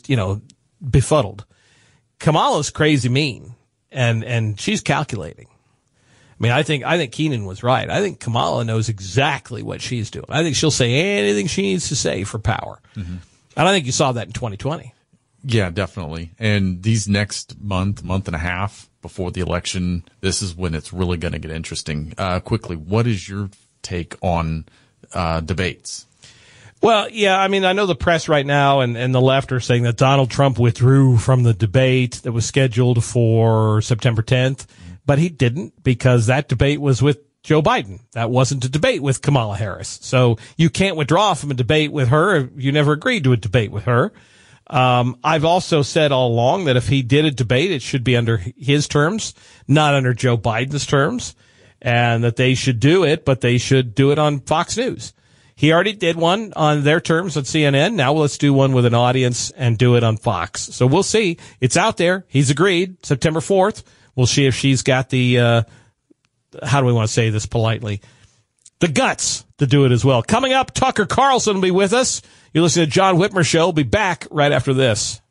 befuddled. Kamala's crazy mean, and she's calculating. I mean, I think Keenan was right. I think Kamala knows exactly what she's doing. I think she'll say anything she needs to say for power. Mm-hmm. And I think you saw that in 2020. Yeah, definitely. And these next month and a half before the election, this is when it's really going to get interesting. Quickly, what is your take on debates? Well, yeah, I mean, I know the press right now and the left are saying that Donald Trump withdrew from the debate that was scheduled for September 10th, but he didn't, because that debate was with Joe Biden. That wasn't a debate with Kamala Harris. So you can't withdraw from a debate with her. You never agreed to a debate with her. I've also said all along that if he did a debate, it should be under his terms, not under Joe Biden's terms, and that they should do it, but they should do it on Fox News. He already did one on their terms on CNN. Now let's do one with an audience and do it on Fox. So we'll see. It's out there. He's agreed. September 4th. We'll see if she's got the, how do we want to say this politely? The guts to do it as well. Coming up, Tucker Carlson will be with us. You're listening to John Whitmer Show. We'll be back right after this.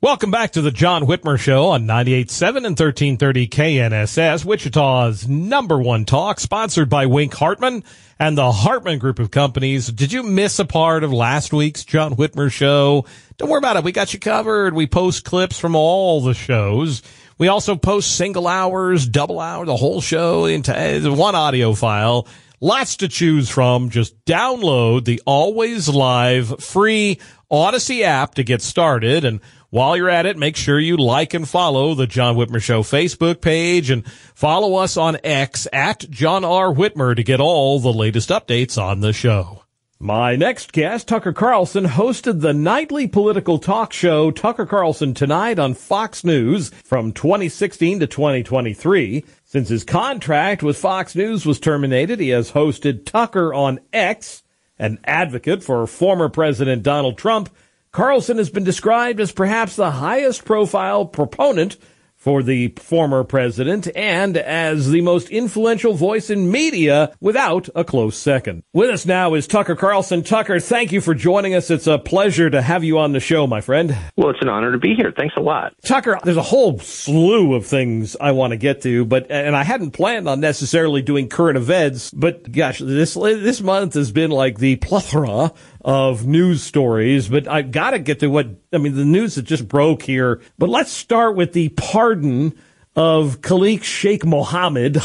Welcome back to the John Whitmer Show on 98.7 and 1330 KNSS, Wichita's #1 talk, sponsored by Wink Hartman and the Hartman Group of Companies. Did you miss a part of last week's John Whitmer Show? Don't worry about it. We got you covered. We post clips from all the shows. We also post single hours, double hour, the whole show into one audio file. Lots to choose from. Just download the Always Live free Odyssey app to get started. And while you're at it, make sure you like and follow the John Whitmer Show Facebook page and follow us on X at John R. Whitmer to get all the latest updates on the show. My next guest, Tucker Carlson, hosted the nightly political talk show Tucker Carlson Tonight on Fox News from 2016 to 2023. Since his contract with Fox News was terminated, he has hosted Tucker on X, an advocate for former President Donald Trump. Carlson has been described as perhaps the highest profile proponent for the former president and as the most influential voice in media without a close second. With us now is Tucker Carlson. Tucker, thank you for joining us. It's a pleasure to have you on the show, my friend. Well, it's an honor to be here. Thanks a lot. Tucker, there's a whole slew of things I want to get to, and I hadn't planned on necessarily doing current events, but gosh, this month has been like the plethora of news stories, but I've got to get to the news that just broke here. But let's start with the pardon of Khalid Sheikh Mohammed.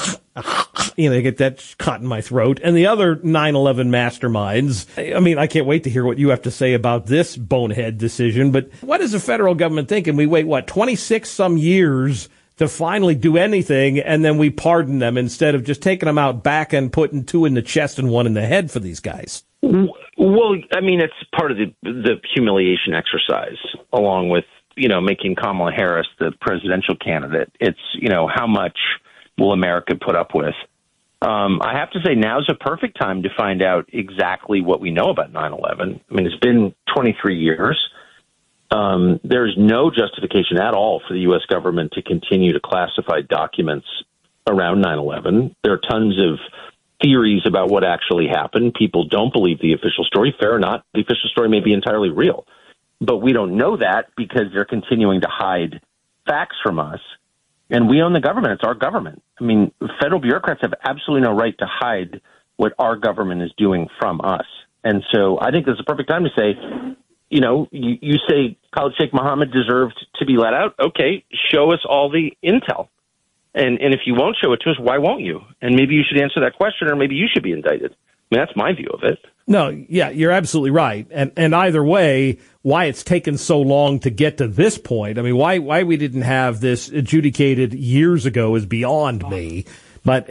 I get that caught in my throat. And the other 9/11 masterminds. I can't wait to hear what you have to say about this bonehead decision. But what is the federal government thinking? We wait, 26 some years to finally do anything, and then we pardon them instead of just taking them out back and putting 2 in the chest and 1 in the head for these guys? Well, it's part of the humiliation exercise, along with, making Kamala Harris the presidential candidate. It's, how much will America put up with? I have to say now's a perfect time to find out exactly what we know about 9/11. It's been 23 years. There's no justification at all for the U.S. government to continue to classify documents around 9/11. There are tons of theories about what actually happened. People don't believe the official story. Fair or not, the official story may be entirely real. But we don't know that because they're continuing to hide facts from us. And we own the government. It's our government. Federal bureaucrats have absolutely no right to hide what our government is doing from us. And so I think this is a perfect time to say, you say Khalid Sheikh Mohammed deserved to be let out. Okay, show us all the intel. And if you won't show it to us, why won't you? And maybe you should answer that question, or maybe you should be indicted. That's my view of it. No, yeah, you're absolutely right. And either way, why it's taken so long to get to this point, why we didn't have this adjudicated years ago is beyond me. But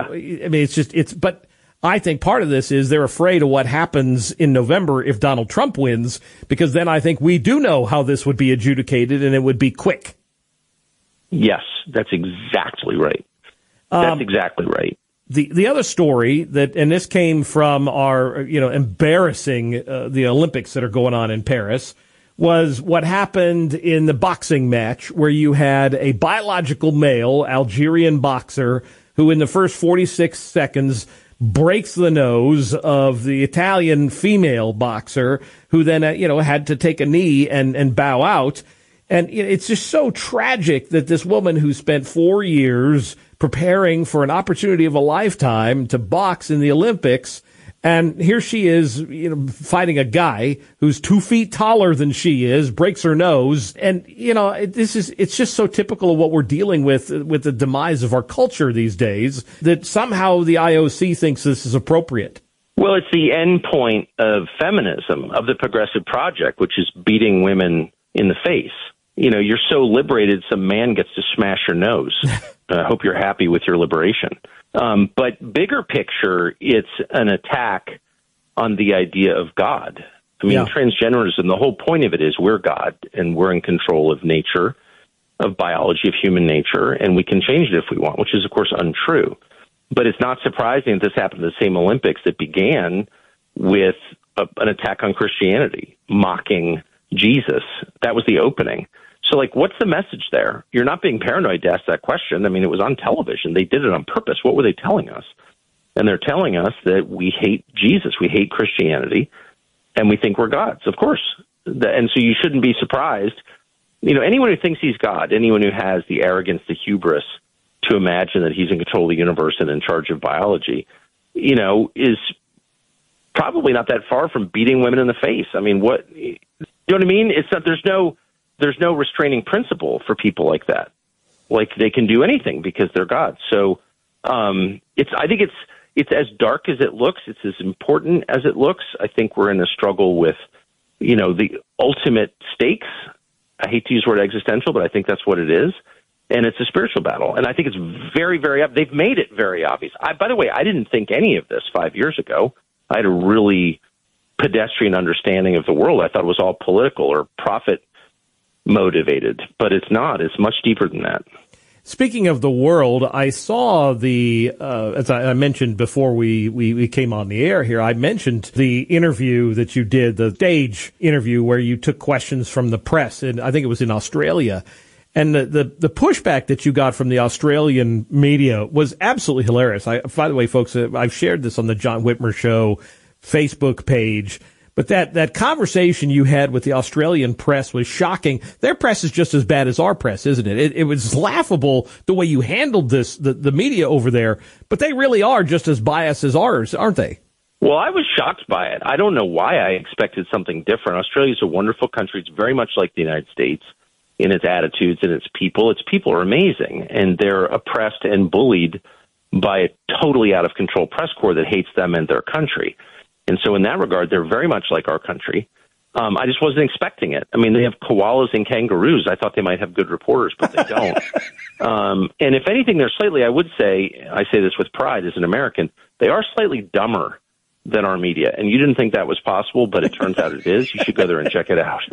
but I think part of this is they're afraid of what happens in November if Donald Trump wins, because then I think we do know how this would be adjudicated and it would be quick. Yes, that's exactly right. That's exactly right. The other story and this came from our, embarrassing, the Olympics that are going on in Paris, was what happened in the boxing match where you had a biological male Algerian boxer who in the first 46 seconds breaks the nose of the Italian female boxer who then, had to take a knee and bow out. And it's just so tragic that this woman who spent 4 years preparing for an opportunity of a lifetime to box in the Olympics, and here she is, fighting a guy who's 2 feet taller than she is, breaks her nose, and it's just so typical of what we're dealing with the demise of our culture these days that somehow the IOC thinks this is appropriate. Well, it's the end point of feminism, of the Progressive Project, which is beating women in the face. You're so liberated, some man gets to smash your nose. I hope you're happy with your liberation. But bigger picture, it's an attack on the idea of God. Transgenderism, the whole point of it is we're God and we're in control of nature, of biology, of human nature, and we can change it if we want, which is, of course, untrue. But it's not surprising that this happened at the same Olympics that began with an attack on Christianity, mocking Jesus. That was the opening. So, what's the message there? You're not being paranoid to ask that question. It was on television. They did it on purpose. What were they telling us? And they're telling us that we hate Jesus, we hate Christianity, and we think we're gods, of course. And so you shouldn't be surprised anyone who thinks he's God, anyone who has the arrogance, the hubris to imagine that he's in control of the universe and in charge of biology, is probably not that far from beating women in the face. I mean, you know what I mean? It's not, there's no restraining principle for people like that. Like, they can do anything because they're God. So, I think it's as dark as it looks. It's as important as it looks. I think we're in a struggle with, the ultimate stakes. I hate to use the word existential, but I think that's what it is. And it's a spiritual battle. And I think it's very, very, they've made it very obvious. By the way, I didn't think any of this 5 years ago. I had a really pedestrian understanding of the world. I thought it was all political or profit motivated, but it's not. It's much deeper than that. Speaking of the world, I saw as I mentioned before we came on the air here, I mentioned the interview that you did, the stage interview where you took questions from the press, and I think it was in Australia. And the pushback that you got from the Australian media was absolutely hilarious. By the way, folks, I've shared this on the John Whitmer Show Facebook page. But that conversation you had with the Australian press was shocking. Their press is just as bad as our press, isn't it? It was laughable the way you handled this, the media over there. But they really are just as biased as ours, aren't they? Well, I was shocked by it. I don't know why I expected something different. Australia is a wonderful country. It's very much like the United States in its attitudes and its people. Its people are amazing, and they're oppressed and bullied by a totally out of control press corps that hates them and their country. And so in that regard, they're very much like our country. I just wasn't expecting it. I mean, they have koalas and kangaroos. I thought they might have good reporters, but they don't. And if anything, they're slightly, I would say, I say this with pride as an American, they are slightly dumber than our media. And you didn't think that was possible, but it turns out it is. You should go there and check it out.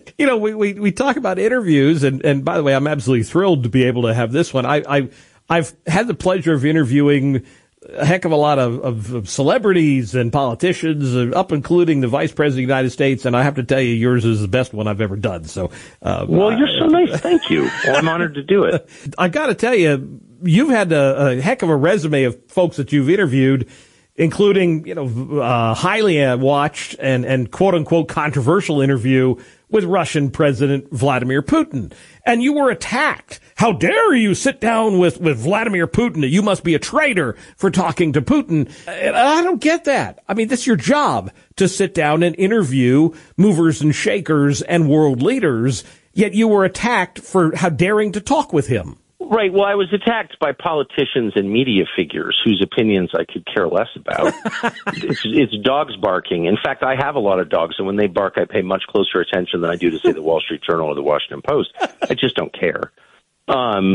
We talk about interviews, and by the way, I'm absolutely thrilled to be able to have this one. I've had the pleasure of interviewing a heck of a lot of celebrities and politicians, up including the Vice President of the United States, and I have to tell you, yours is the best one I've ever done. So, well, you're so nice. Thank you. Well, I'm honored to do it. I got to tell you, you've had a heck of a resume of folks that you've interviewed, including highly watched and quote unquote controversial interview with Russian President Vladimir Putin. And you were attacked. How dare you sit down with Vladimir Putin? You must be a traitor for talking to Putin. And I don't get that. I mean, that's your job, to sit down and interview movers and shakers and world leaders. Yet you were attacked for how daring to talk with him. Right. Well, I was attacked by politicians and media figures whose opinions I could care less about. It's dogs barking. In fact, I have a lot of dogs, and when they bark, I pay much closer attention than I do to, say, the Wall Street Journal or the Washington Post. I just don't care. But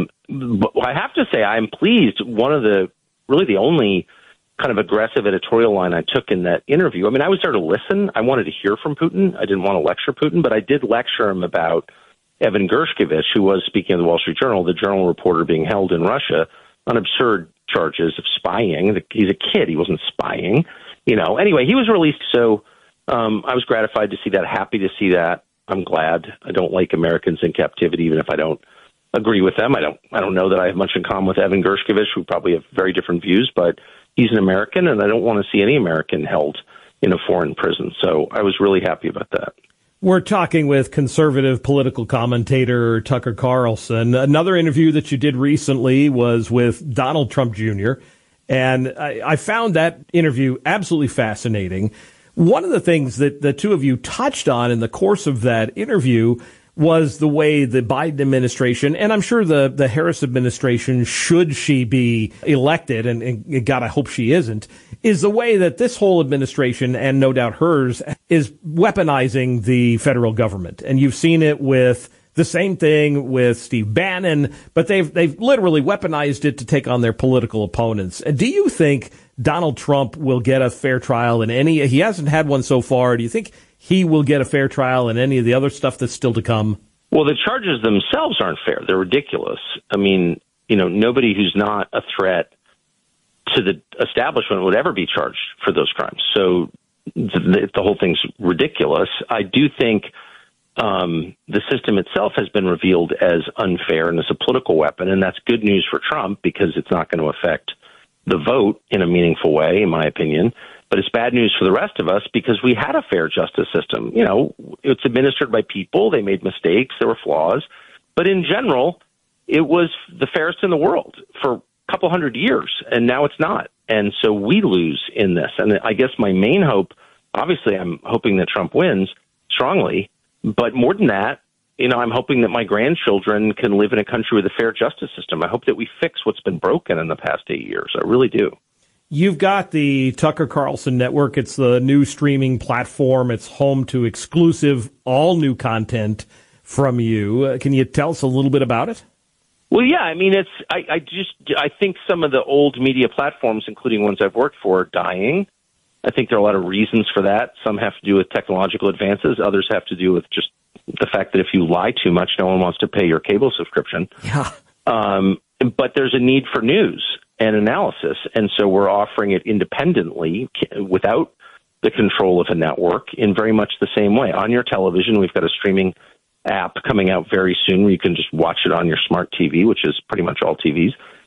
I have to say, I'm pleased. Really the only kind of aggressive editorial line I took in that interview. I mean, I was there to listen. I wanted to hear from Putin. I didn't want to lecture Putin, but I did lecture him about Evan Gershkovich, who was, speaking of the Wall Street Journal, the journal reporter being held in Russia on absurd charges of spying. He's a kid. He wasn't spying. Anyway, he was released, so I was gratified to see that, happy to see that. I'm glad. I don't like Americans in captivity, even if I don't agree with them. I don't know that I have much in common with Evan Gershkovich, who probably have very different views, but he's an American, and I don't want to see any American held in a foreign prison. So I was really happy about that. We're talking with conservative political commentator Tucker Carlson. Another interview that you did recently was with Donald Trump Jr., and I found that interview absolutely fascinating. One of the things that the two of you touched on in the course of that interview was the way the Biden administration, and I'm sure the Harris administration, should she be elected, and God, I hope she isn't, is the way that this whole administration, and no doubt hers, is weaponizing the federal government. And you've seen it with the same thing with Steve Bannon, but they've literally weaponized it to take on their political opponents. Do you think Donald Trump will get a fair trial in any? He hasn't had one so far. Do you think he will get a fair trial in any of the other stuff that's still to come? Well, the charges themselves aren't fair. They're ridiculous. I mean, nobody who's not a threat to the establishment would ever be charged for those crimes. So the whole thing's ridiculous. I do think the system itself has been revealed as unfair and as a political weapon, and that's good news for Trump because it's not going to affect the vote in a meaningful way, in my opinion. But it's bad news for the rest of us because we had a fair justice system. You know, it's administered by people. They made mistakes. There were flaws. But in general, it was the fairest in the world for a couple hundred years, and now it's not. And so we lose in this. And I guess my main hope, obviously, I'm hoping that Trump wins strongly. But more than that, you know, I'm hoping that my grandchildren can live in a country with a fair justice system. I hope that we fix what's been broken in the past 8 years. I really do. You've got the Tucker Carlson Network. It's the new streaming platform. It's home to exclusive, all new content from you. Can you tell us a little bit about it? Well, yeah. I mean, I think some of the old media platforms, including ones I've worked for, are dying. I think there are a lot of reasons for that. Some have to do with technological advances. Others have to do with just the fact that if you lie too much, no one wants to pay your cable subscription. Yeah. But there's a need for news and analysis, and so we're offering it independently without the control of a network in very much the same way. On your television, we've got a streaming app coming out very soon where you can just watch it on your smart TV, which is pretty much all TVs,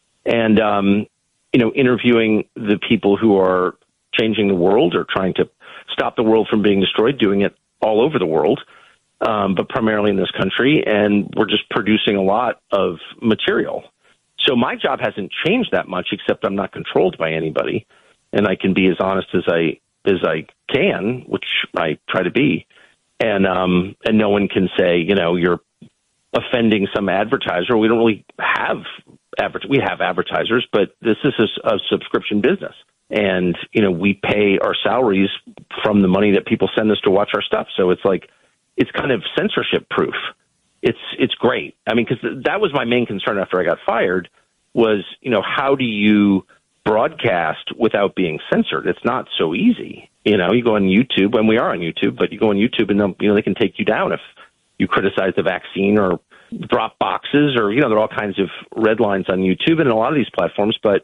and interviewing the people who are changing the world or trying to stop the world from being destroyed, doing it all over the world, but primarily in this country, and we're just producing a lot of material. So my job hasn't changed that much, except I'm not controlled by anybody, and I can be as honest as I can, which I try to be, and no one can say, you know, you're offending some advertiser. We don't really have we have advertisers, but this is a subscription business, and you know we pay our salaries from the money that people send us to watch our stuff. So it's like it's kind of censorship proof. It's great. I mean, because that was my main concern after I got fired was, you know, how do you broadcast without being censored? It's not so easy. You know, you go on YouTube, and we are on YouTube, but you go on YouTube and they can take you down if you criticize the vaccine or drop boxes or, you know, there are all kinds of red lines on YouTube and a lot of these platforms. But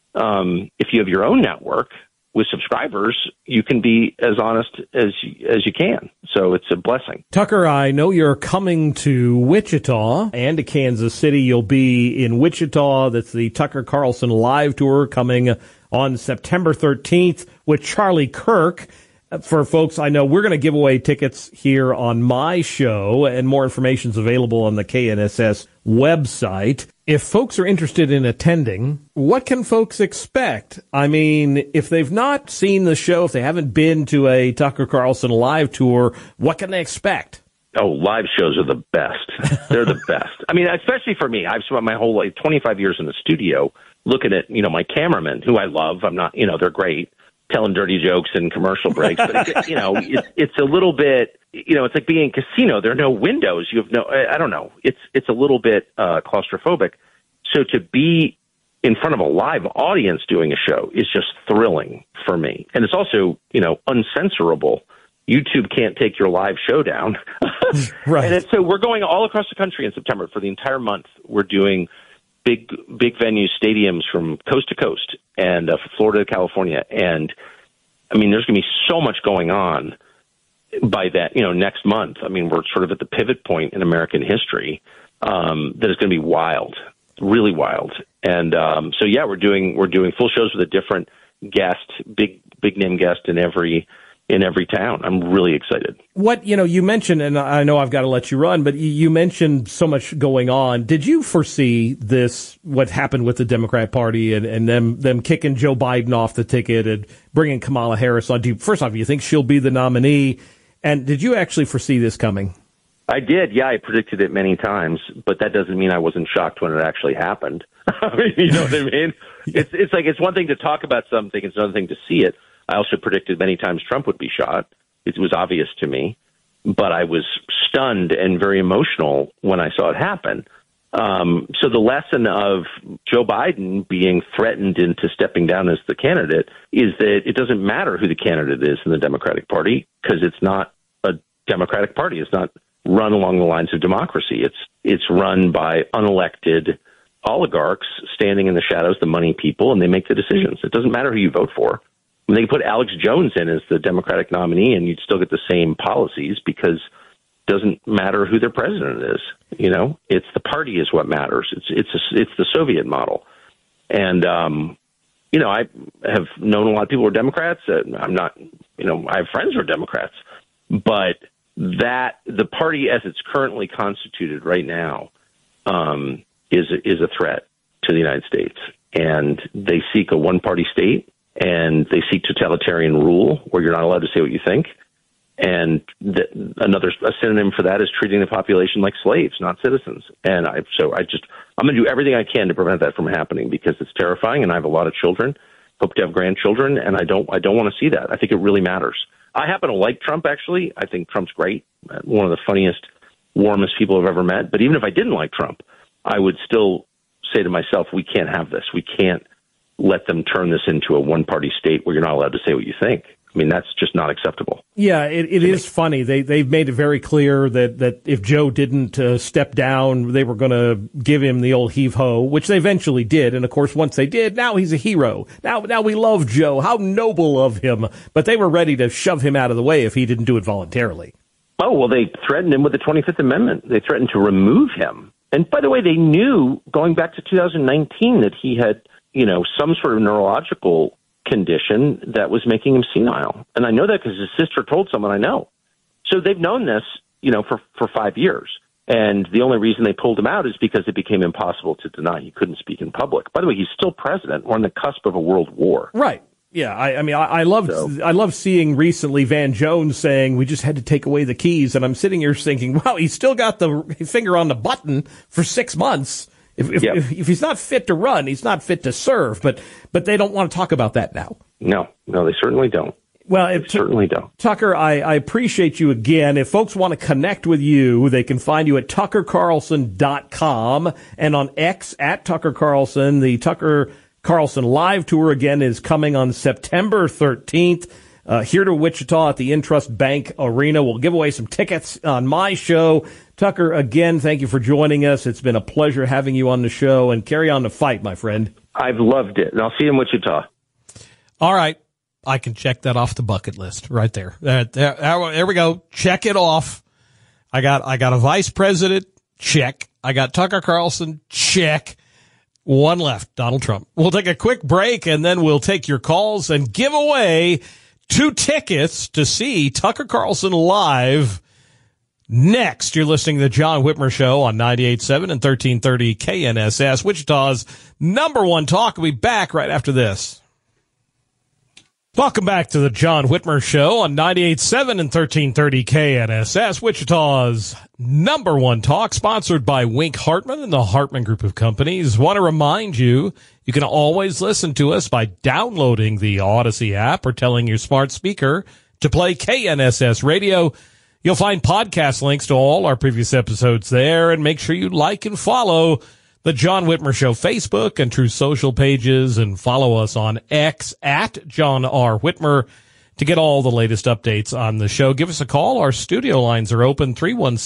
if you have your own network with subscribers, you can be as honest as you can. So it's a blessing. Tucker, I know you're coming to Wichita and to Kansas City. You'll be in Wichita. That's the Tucker Carlson Live Tour coming on September 13th with Charlie Kirk. For folks, I know we're going to give away tickets here on my show, and more information is available on the KNSS website. If folks are interested in attending, what can folks expect? I mean, if they've not seen the show, if they haven't been to a Tucker Carlson live tour, what can they expect? Oh, live shows are the best. They're the best. I mean, especially for me. I've spent my whole life, 25 years in the studio, looking at, you know, my cameramen, who I love. I'm not, you know, they're great, telling dirty jokes in commercial breaks. But, you know, it's a little bit, you know, it's like being in a casino. There are no windows. You have no, I don't know. It's a little bit claustrophobic. So to be in front of a live audience doing a show is just thrilling for me. And it's also, you know, uncensorable. YouTube can't take your live show down. Right. And so we're going all across the country in September for the entire month. We're doing big venue stadiums from coast to coast and Florida to California. And I mean, there's going to be so much going on by that, you know, next month. I mean, we're sort of at the pivot point in American history that is going to be wild, really wild. And so, yeah, we're doing full shows with a different guest, big name guest in every town. I'm really excited. What, you know, you mentioned, and I know I've got to let you run, but you mentioned so much going on. Did you foresee this, what happened with the Democrat Party and them kicking Joe Biden off the ticket and bringing Kamala Harris on? First off, do you think she'll be the nominee? And did you actually foresee this coming? I did. Yeah, I predicted it many times, but that doesn't mean I wasn't shocked when it actually happened. I mean, you know what I mean? It's like, it's one thing to talk about something. It's another thing to see it. I also predicted many times Trump would be shot. It was obvious to me, but I was stunned and very emotional when I saw it happen. So the lesson of Joe Biden being threatened into stepping down as the candidate is that it doesn't matter who the candidate is in the Democratic Party because it's not a Democratic Party. It's not run along the lines of democracy. It's run by unelected oligarchs standing in the shadows, the money people, and they make the decisions. It doesn't matter who you vote for. I mean, they could put Alex Jones in as the Democratic nominee, and you'd still get the same policies because it doesn't matter who their president is. You know, it's the party is what matters. It's the Soviet model, and I have known a lot of people who are Democrats. I'm not, I have friends who are Democrats, but that the party as it's currently constituted right now is a threat to the United States, and they seek a one-party state, and they seek totalitarian rule where you're not allowed to say what you think. And a synonym for that is treating the population like slaves, not citizens. And I'm going to do everything I can to prevent that from happening, because it's terrifying, and I have a lot of children, hope to have grandchildren, and I don't want to see that. I think it really matters. I happen to like Trump, actually. I think Trump's great, one of the funniest, warmest people I've ever met. But even if I didn't like Trump, I would still say to myself, we can't have this. We can't let them turn this into a one-party state where you're not allowed to say what you think. I mean, that's just not acceptable. Yeah, it is funny. They've made it very clear that if Joe didn't step down, they were going to give him the old heave-ho, which they eventually did. And, of course, once they did, now he's a hero. Now we love Joe. How noble of him. But they were ready to shove him out of the way if he didn't do it voluntarily. Oh, well, they threatened him with the 25th Amendment. They threatened to remove him. And, by the way, they knew going back to 2019 that he had, some sort of neurological condition that was making him senile. And I know that because his sister told someone I know. So they've known this, for 5 years. And the only reason they pulled him out is because it became impossible to deny he couldn't speak in public. By the way, he's still president. We're on the cusp of a world war. Right. Yeah. I love seeing recently Van Jones saying we just had to take away the keys. And I'm sitting here thinking, wow, he's still got the finger on the button for 6 months. If he's not fit to run, he's not fit to serve. But they don't want to talk about that now. No, they certainly don't. Well, they certainly don't. Tucker, I appreciate you again. If folks want to connect with you, they can find you at TuckerCarlson.com and on X at Tucker Carlson. The Tucker Carlson Live Tour again is coming on September 13th. Here to Wichita at the Intrust Bank Arena. We'll give away some tickets on my show. Tucker, again, thank you for joining us. It's been a pleasure having you on the show, and carry on the fight, my friend. I've loved it, and I'll see you in Wichita. All right. I can check that off the bucket list right there. There we go. Check it off. I got a vice president. Check. I got Tucker Carlson. Check. One left, Donald Trump. We'll take a quick break, and then we'll take your calls and give away 2 tickets to see Tucker Carlson live. Next, you're listening to the John Whitmer Show on 98.7 and 1330 KNSS, Wichita's #1 talk. We'll be back right after this. Welcome back to the John Whitmer Show on 98.7 and 1330 KNSS, Wichita's #1 talk, sponsored by Wink Hartman and the Hartman Group of Companies. Want to remind you, you can always listen to us by downloading the Odyssey app or telling your smart speaker to play KNSS Radio. You'll find podcast links to all our previous episodes there, and make sure you like and follow the John Whitmer Show Facebook and True Social pages, and follow us on X at John R. Whitmer to get all the latest updates on the show. Give us a call. Our studio lines are open,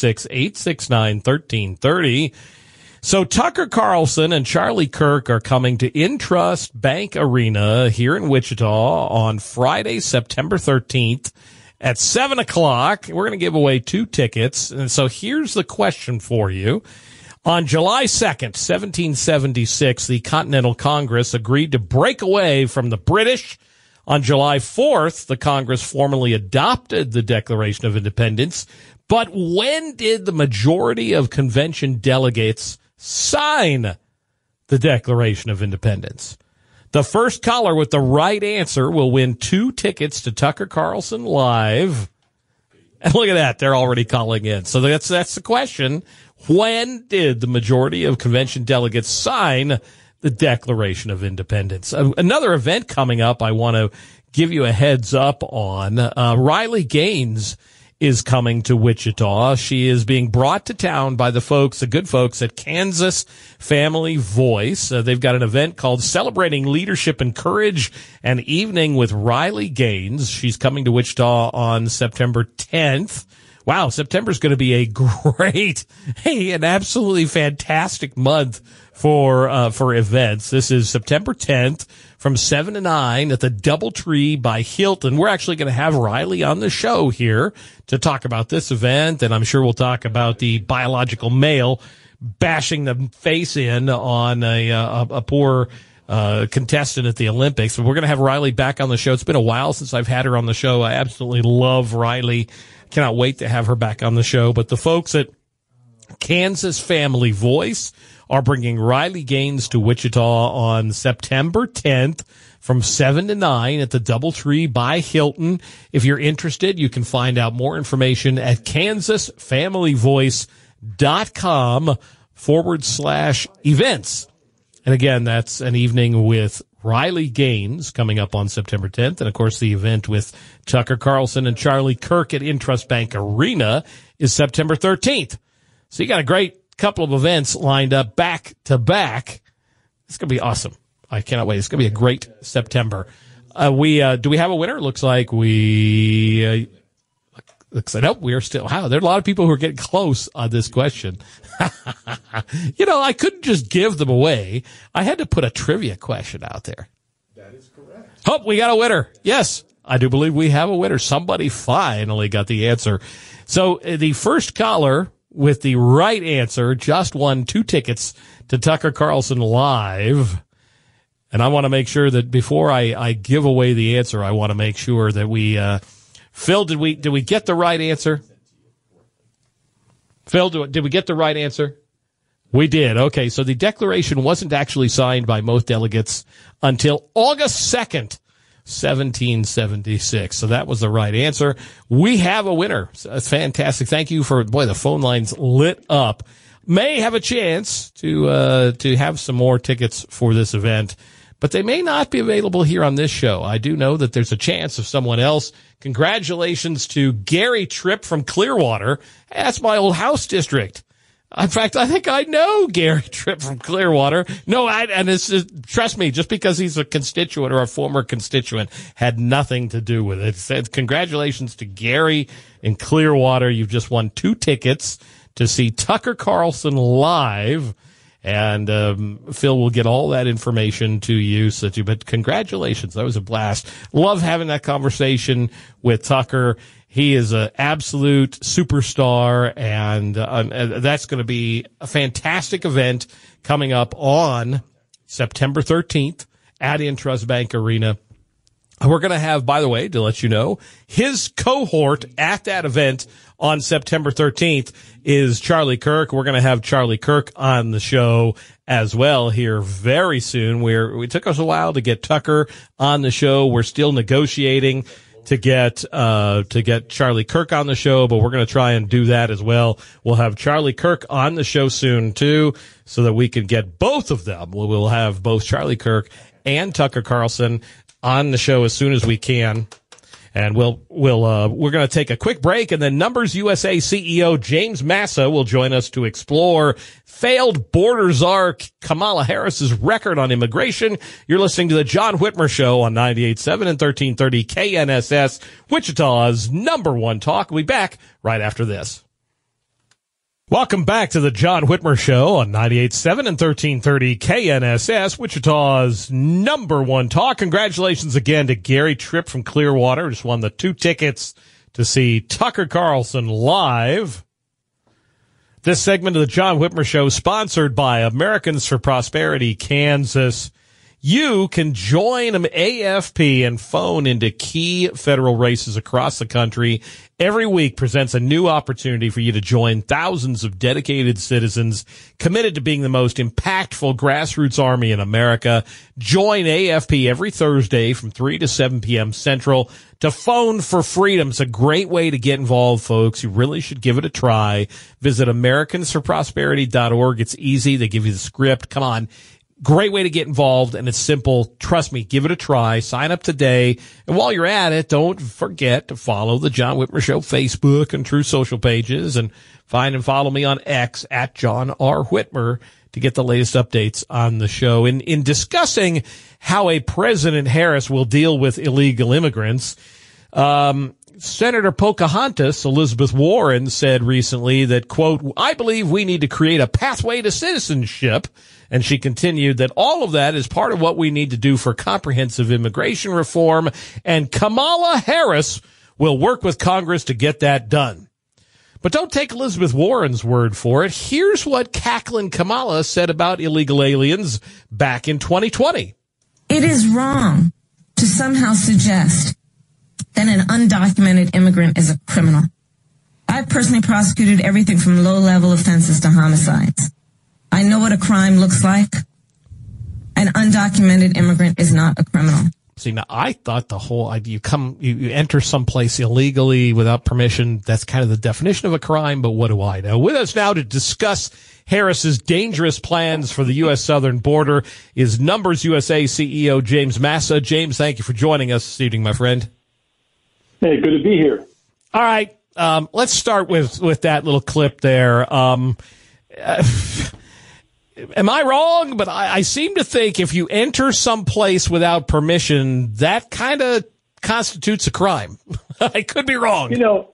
316-869-1330. So Tucker Carlson and Charlie Kirk are coming to Intrust Bank Arena here in Wichita on Friday, September 13th. At 7 o'clock, we're going to give away 2 tickets. And so here's the question for you. On July 2nd, 1776, the Continental Congress agreed to break away from the British. On July 4th, the Congress formally adopted the Declaration of Independence. But when did the majority of convention delegates sign the Declaration of Independence? The first caller with the right answer will win 2 tickets to Tucker Carlson Live. And look at that. They're already calling in. So that's the question. When did the majority of convention delegates sign the Declaration of Independence? Another event coming up I want to give you a heads up on. Riley Gaines is coming to Wichita. She is being brought to town by the good folks at Kansas Family Voice. They've got an event called Celebrating Leadership and Courage, an evening with Riley Gaines. She's coming to Wichita on September 10th. Wow, September's going to be an absolutely fantastic month for events. This is September 10th from 7 to 9 at the Doubletree by Hilton. We're actually going to have Riley on the show here to talk about this event, and I'm sure we'll talk about the biological male bashing the face in on a poor contestant at the Olympics. But we're going to have Riley back on the show. It's been a while since I've had her on the show. I absolutely love Riley. Cannot wait to have her back on the show. But the folks at Kansas Family Voice are bringing Riley Gaines to Wichita on September 10th from 7 to 9 at the DoubleTree by Hilton. If you're interested, you can find out more information at kansasfamilyvoice.com/events. And again, that's an evening with Riley Gaines coming up on September 10th. And, of course, the event with Tucker Carlson and Charlie Kirk at Intrust Bank Arena is September 13th. So you got a great couple of events lined up back to back. It's going to be awesome. I cannot wait. It's going to be a great September. Do we have a winner? Looks like we nope, we are still. Wow, there are a lot of people who are getting close on this question. I couldn't just give them away. I had to put a trivia question out there. That is correct. Oh, we got a winner. Yes, I do believe we have a winner. Somebody finally got the answer. So the first caller with the right answer just won 2 tickets to Tucker Carlson Live. And I want to make sure that before I give away the answer, I want to make sure that we, Phil, did we get the right answer? Phil, did we get the right answer? We did. Okay. So the declaration wasn't actually signed by most delegates until August 2nd, 1776. So that was the right answer. We have a winner. So that's fantastic. Thank you for, the phone lines lit up. May have a chance to have some more tickets for this event, but they may not be available here on this show. I do know that there's a chance of someone else. Congratulations to Gary Tripp from Clearwater. That's my old house district. In fact, I think I know Gary Tripp from Clearwater. No, and it's just, trust me, just because he's a constituent or a former constituent had nothing to do with it. It said, congratulations to Gary in Clearwater. You've just won 2 tickets to see Tucker Carlson live. And Phil will get all that information to you. But congratulations. That was a blast. Love having that conversation with Tucker. He is an absolute superstar, and that's going to be a fantastic event coming up on September 13th at Intrust Bank Arena. We're going to have, by the way, to let you know, his cohort at that event on September 13th is Charlie Kirk. We're going to have Charlie Kirk on the show as well here very soon. It took us a while to get Tucker on the show. We're still negotiating to get Charlie Kirk on the show, but we're going to try and do that as well. We'll have Charlie Kirk on the show soon too, so that we can get both of them. We'll have both Charlie Kirk and Tucker Carlson on the show as soon as we can. And we're going to take a quick break, and then Numbers USA CEO James Massa will join us to explore failed border czar Kamala Harris's record on immigration. You're listening to the John Whitmer Show on 98.7 and 1330 KNSS, Wichita's #1 talk. We'll be back right after this. Welcome back to the John Whitmer Show on 98.7 and 1330 KNSS, Wichita's #1 talk. Congratulations again to Gary Tripp from Clearwater. Just won the 2 tickets to see Tucker Carlson live. This segment of the John Whitmer Show sponsored by Americans for Prosperity, Kansas. You can join AFP and phone into key federal races across the country. Every week presents a new opportunity for you to join thousands of dedicated citizens committed to being the most impactful grassroots army in America. Join AFP every Thursday from 3 to 7 p.m. Central to Phone for Freedom. It's a great way to get involved, folks. You really should give it a try. Visit AmericansForProsperity.org. It's easy. They give you the script. Come on. Great way to get involved, and it's simple. Trust me, give it a try. Sign up today. And while you're at it, don't forget to follow the John Whitmer Show Facebook and True Social pages, and find and follow me on X at John R. Whitmer to get the latest updates on the show. In discussing how a President Harris will deal with illegal immigrants, Senator Pocahontas Elizabeth Warren said recently that, quote, "I believe we need to create a pathway to citizenship." And she continued that all of that is part of what we need to do for comprehensive immigration reform, and Kamala Harris will work with Congress to get that done. But don't take Elizabeth Warren's word for it. Here's what cackling Kamala said about illegal aliens back in 2020. It is wrong to somehow suggest that an undocumented immigrant is a criminal. I've personally prosecuted everything from low-level offenses to homicides. I know what a crime looks like. An undocumented immigrant is not a criminal. See, now I thought the whole idea, you enter someplace illegally without permission, that's kind of the definition of a crime, but what do I know? With us now to discuss Harris's dangerous plans for the U.S. southern border is Numbers USA CEO James Massa. James, thank you for joining us this evening, my friend. Hey, good to be here. All right, let's start with that little clip there. Am I wrong? But I seem to think if you enter someplace without permission, that kind of constitutes a crime. I could be wrong. You know,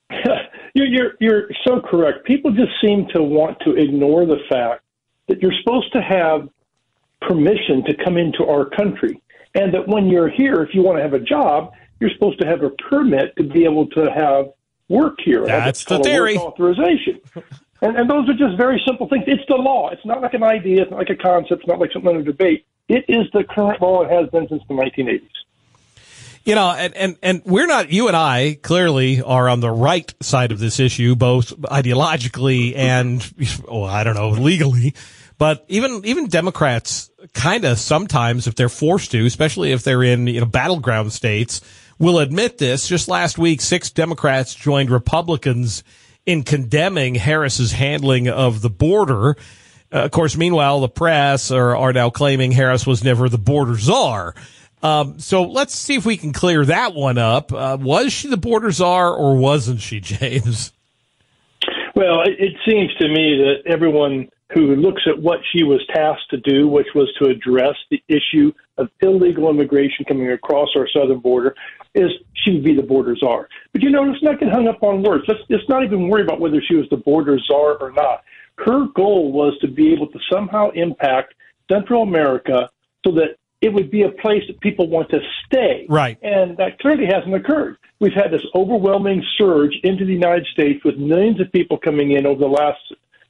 you're so correct. People just seem to want to ignore the fact that you're supposed to have permission to come into our country, and that when you're here, if you want to have a job, you're supposed to have a permit to be able to have work here. That's the theory. Work authorization. And those are just very simple things. It's the law. It's not like an idea. It's not like a concept. It's not like something under debate. It is the current law. It has been since the 1980s. You know, and we're not, you and I clearly are on the right side of this issue, both ideologically and, I don't know, legally. But even Democrats kind of sometimes, if they're forced to, especially if they're in, battleground states, will admit this. Just last week, 6 Democrats joined Republicans in condemning Harris's handling of the border. Of course, meanwhile, the press are now claiming Harris was never the border czar. So let's see if we can clear that one up. Was she the border czar or wasn't she, James? Well, it seems to me that everyone who looks at what she was tasked to do, which was to address the issue of illegal immigration coming across our southern border, is she would be the border czar. But, let's not get hung up on words. Let's not even worry about whether she was the border czar or not. Her goal was to be able to somehow impact Central America so that it would be a place that people want to stay. Right. And that clearly hasn't occurred. We've had this overwhelming surge into the United States with millions of people coming in over the last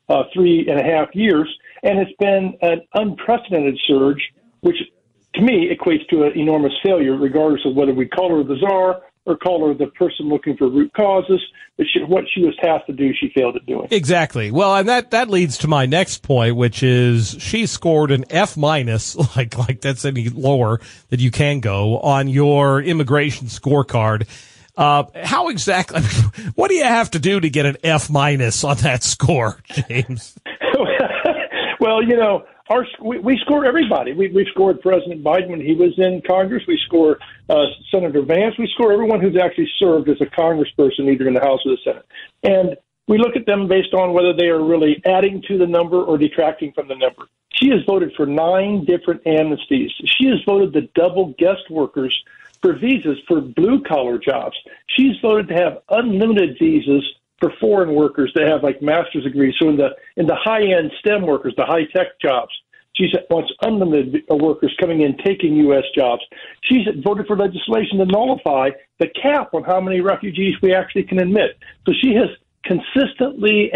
3.5 years, and it's been an unprecedented surge, which to me equates to an enormous failure, regardless of whether we call her the czar or call her the person looking for root causes. But what she was tasked to do, she failed at doing. Exactly. Well, and that leads to my next point, which is she scored an F-, like that's any lower that you can go on your immigration scorecard. How exactly, what do you have to do to get an F- on that score, James? Well, we score everybody. We scored President Biden when he was in Congress. We score Senator Vance. We score everyone who's actually served as a congressperson, either in the House or the Senate. And we look at them based on whether they are really adding to the number or detracting from the number. She has voted for 9 different amnesties. She has voted to double guest workers for visas for blue-collar jobs. She's voted to have unlimited visas for foreign workers that have master's degrees. So in the high-end STEM workers, the high-tech jobs, she wants unlimited workers coming in taking U.S. jobs. She's voted for legislation to nullify the cap on how many refugees we actually can admit. So she has consistently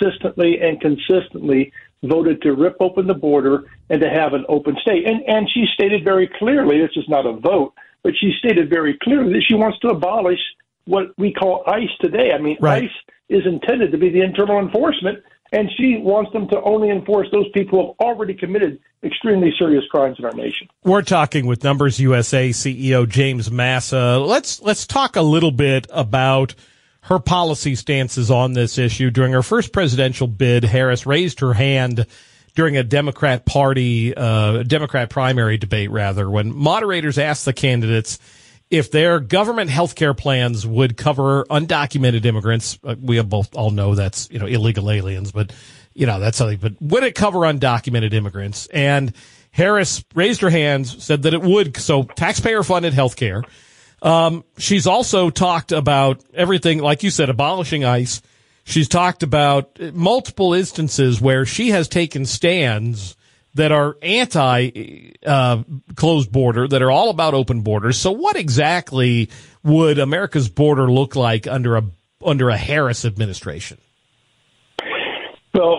voted to rip open the border and to have an open state. And she stated very clearly, this is not a vote, but she stated very clearly that she wants to abolish what we call ICE today. I mean, right. ICE is intended to be the internal enforcement, and she wants them to only enforce those people who have already committed extremely serious crimes in our nation. We're talking with Numbers USA CEO James Massa. Let's talk a little bit about her policy stances on this issue. During her first presidential bid, Harris raised her hand during a Democrat primary debate, when moderators asked the candidates if their government health care plans would cover undocumented immigrants. We all know that's, illegal aliens, but, that's something. But would it cover undocumented immigrants? And Harris raised her hands, said that it would. So taxpayer-funded health care. She's also talked about everything, like you said, abolishing ICE. She's talked about multiple instances where she has taken stands that are anti-closed border, that are all about open borders. So what exactly would America's border look like under a Harris administration? Well, she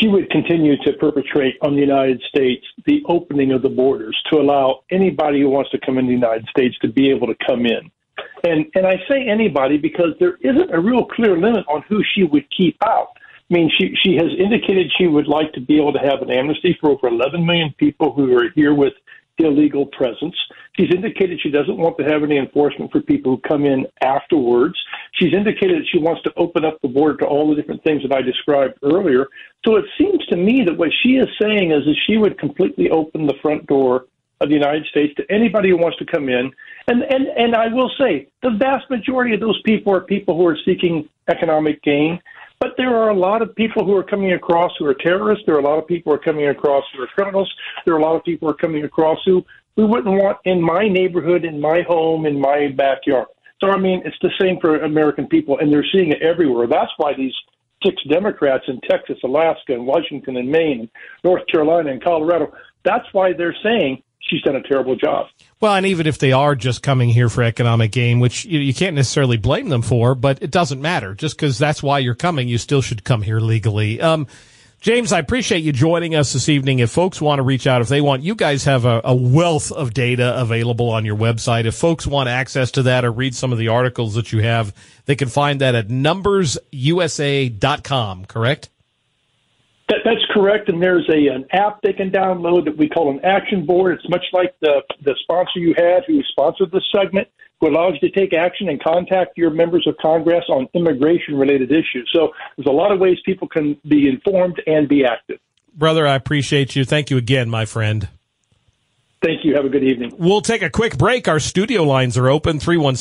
she would continue to perpetrate on the United States the opening of the borders to allow anybody who wants to come into the United States to be able to come in. And I say anybody because there isn't a real clear limit on who she would keep out. I mean, she has indicated she would like to be able to have an amnesty for over 11 million people who are here with illegal presence. She's indicated she doesn't want to have any enforcement for people who come in afterwards. She's indicated that she wants to open up the border to all the different things that I described earlier. So it seems to me that what she is saying is that she would completely open the front door of the United States to anybody who wants to come in. And I will say, the vast majority of those people are people who are seeking economic gain. But there are a lot of people who are coming across who are terrorists. There are a lot of people who are coming across who are criminals. There are a lot of people who are coming across who we wouldn't want in my neighborhood, in my home, in my backyard. So, I mean, it's the same for American people, and they're seeing it everywhere. That's why these 6 Democrats in Texas, Alaska, and Washington, and Maine, and North Carolina, and Colorado, that's why they're saying she's done a terrible job. Well, and even if they are just coming here for economic gain, which you can't necessarily blame them for, but it doesn't matter. Just because that's why you're coming, you still should come here legally. James, I appreciate you joining us this evening. If folks want to reach out, if they want, you guys have a wealth of data available on your website. If folks want access to that or read some of the articles that you have, they can find that at numbersusa.com, correct? That's correct, and there's an app they can download that we call an action board. It's much like the sponsor you had who sponsored this segment, who allows you to take action and contact your members of Congress on immigration-related issues. So there's a lot of ways people can be informed and be active. Brother, I appreciate you. Thank you again, my friend. Thank you. Have a good evening. We'll take a quick break. Our studio lines are open,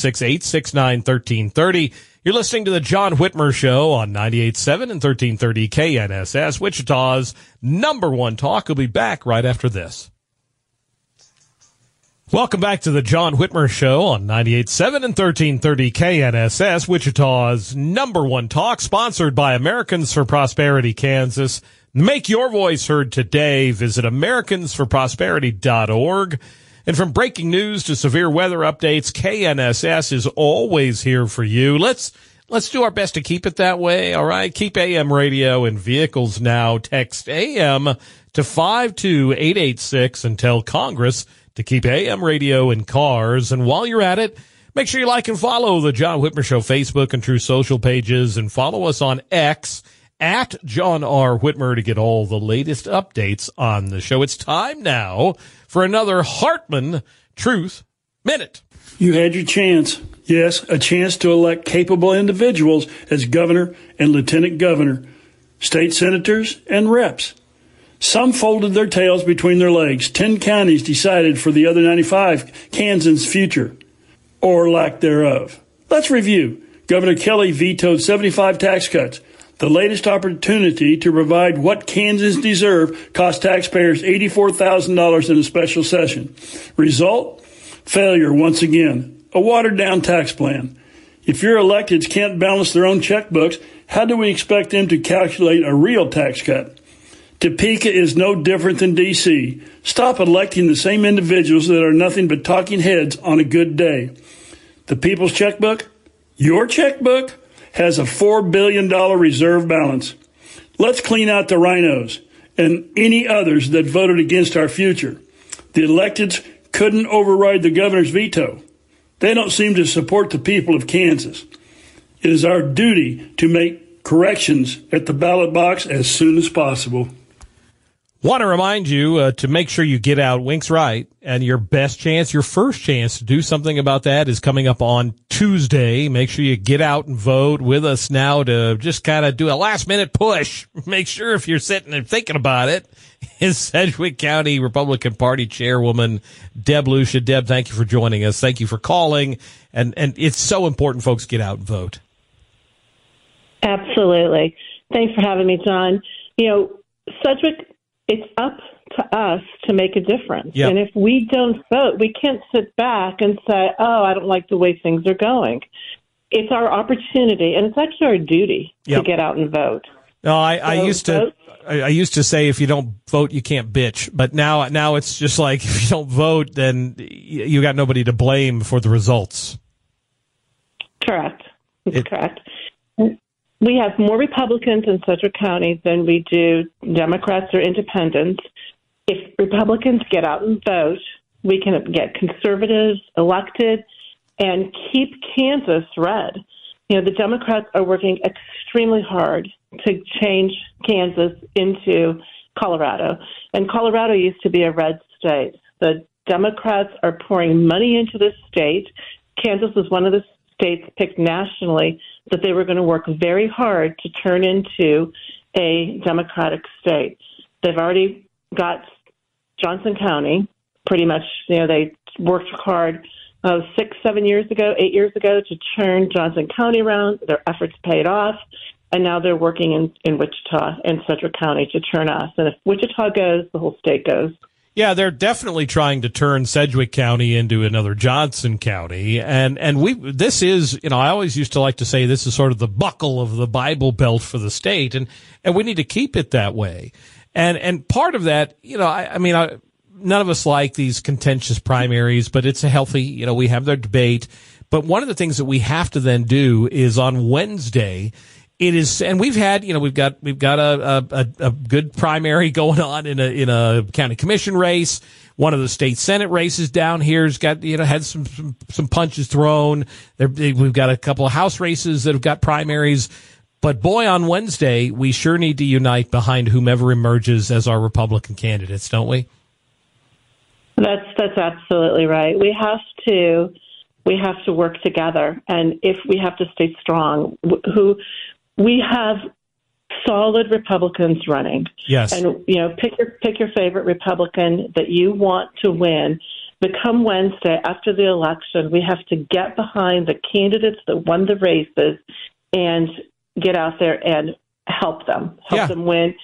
316-869-1330. You're listening to the John Whitmer Show on 98.7 and 1330 KNSS, Wichita's #1 talk. We'll be back right after this. Welcome back to the John Whitmer Show on 98.7 and 1330 KNSS, Wichita's #1 talk, sponsored by Americans for Prosperity Kansas. Make your voice heard today. Visit americansforprosperity.org. And from breaking news to severe weather updates, KNSS is always here for you. Let's do our best to keep it that way, all right? Keep AM radio in vehicles now. Text AM to 52886 and tell Congress to keep AM radio in cars. And while you're at it, make sure you like and follow the John Whitmer Show Facebook and True Social pages, and follow us on X at John R. Whitmer to get all the latest updates on the show. It's time now for another Hartman Truth Minute. You had your chance. Yes, a chance to elect capable individuals as governor and lieutenant governor, state senators, and reps. Some folded their tails between their legs. 10 counties decided for the other 95 Kansans' future, or lack thereof. Let's review. Governor Kelly vetoed 75 tax cuts. The latest opportunity to provide what Kansans deserve cost taxpayers $84,000 in a special session. Result? Failure once again. A watered-down tax plan. If your electeds can't balance their own checkbooks, how do we expect them to calculate a real tax cut? Topeka is no different than D.C. Stop electing the same individuals that are nothing but talking heads on a good day. The people's checkbook? Your checkbook? Has a $4 billion reserve balance. Let's clean out the rhinos and any others that voted against our future. The electeds couldn't override the governor's veto. They don't seem to support the people of Kansas. It is our duty to make corrections at the ballot box as soon as possible. Want to remind you to make sure you get out. Wink's right. And your best chance, your first chance to do something about that is coming up on Tuesday. Make sure you get out and vote with us now to just kind of do a last minute push. Make sure if you're sitting and thinking about it, is Sedgwick County Republican Party Chairwoman Deb Lucia. Deb, thank you for joining us. Thank you for calling. And it's so important folks get out and vote. Absolutely. Thanks for having me, John. You know, Sedgwick, it's up to us to make a difference. Yep. And if we don't vote, we can't sit back and say, oh, I don't like the way things are going. It's our opportunity, and it's actually our duty to get out and vote. No, I used to say if you don't vote, you can't bitch. But now it's just like if you don't vote, then you got nobody to blame for the results. Correct. Correct. we have more Republicans in Sedgwick County than we do Democrats or independents. If Republicans get out and vote, we can get conservatives elected and keep Kansas red. You know, the Democrats are working extremely hard to change Kansas into Colorado. And Colorado used to be a red state. The Democrats are pouring money into this state. Kansas was one of the states picked nationally that they were going to work very hard to turn into a Democratic state. They've already got Johnson County, pretty much, you know, they worked hard 8 years ago to turn Johnson County around. Their efforts paid off, and now they're working in Wichita and Sedgwick County to turn us. And if Wichita goes, the whole state goes. Yeah, they're definitely trying to turn Sedgwick County into another Johnson County. And this is, you know, I always used to like to say this is sort of the buckle of the Bible Belt for the state. And we need to keep it that way. And part of that, you know, I mean, none of us like these contentious primaries, but it's a healthy, you know, we have their debate. But one of the things that we have to then do is on Wednesday, it is, and we've had, you know, we've got a good primary going on in a county commission race. One of the state senate races down here has got, you know, had some punches thrown. We've got a couple of house races that have got primaries. But boy, on Wednesday, we sure need to unite behind whomever emerges as our Republican candidates, don't we? That's absolutely right. We have to work together, and if we have to stay strong, we have solid Republicans running. Yes. And, you know, pick your favorite Republican that you want to win. But come Wednesday, after the election, we have to get behind the candidates that won the races and get out there and help them win.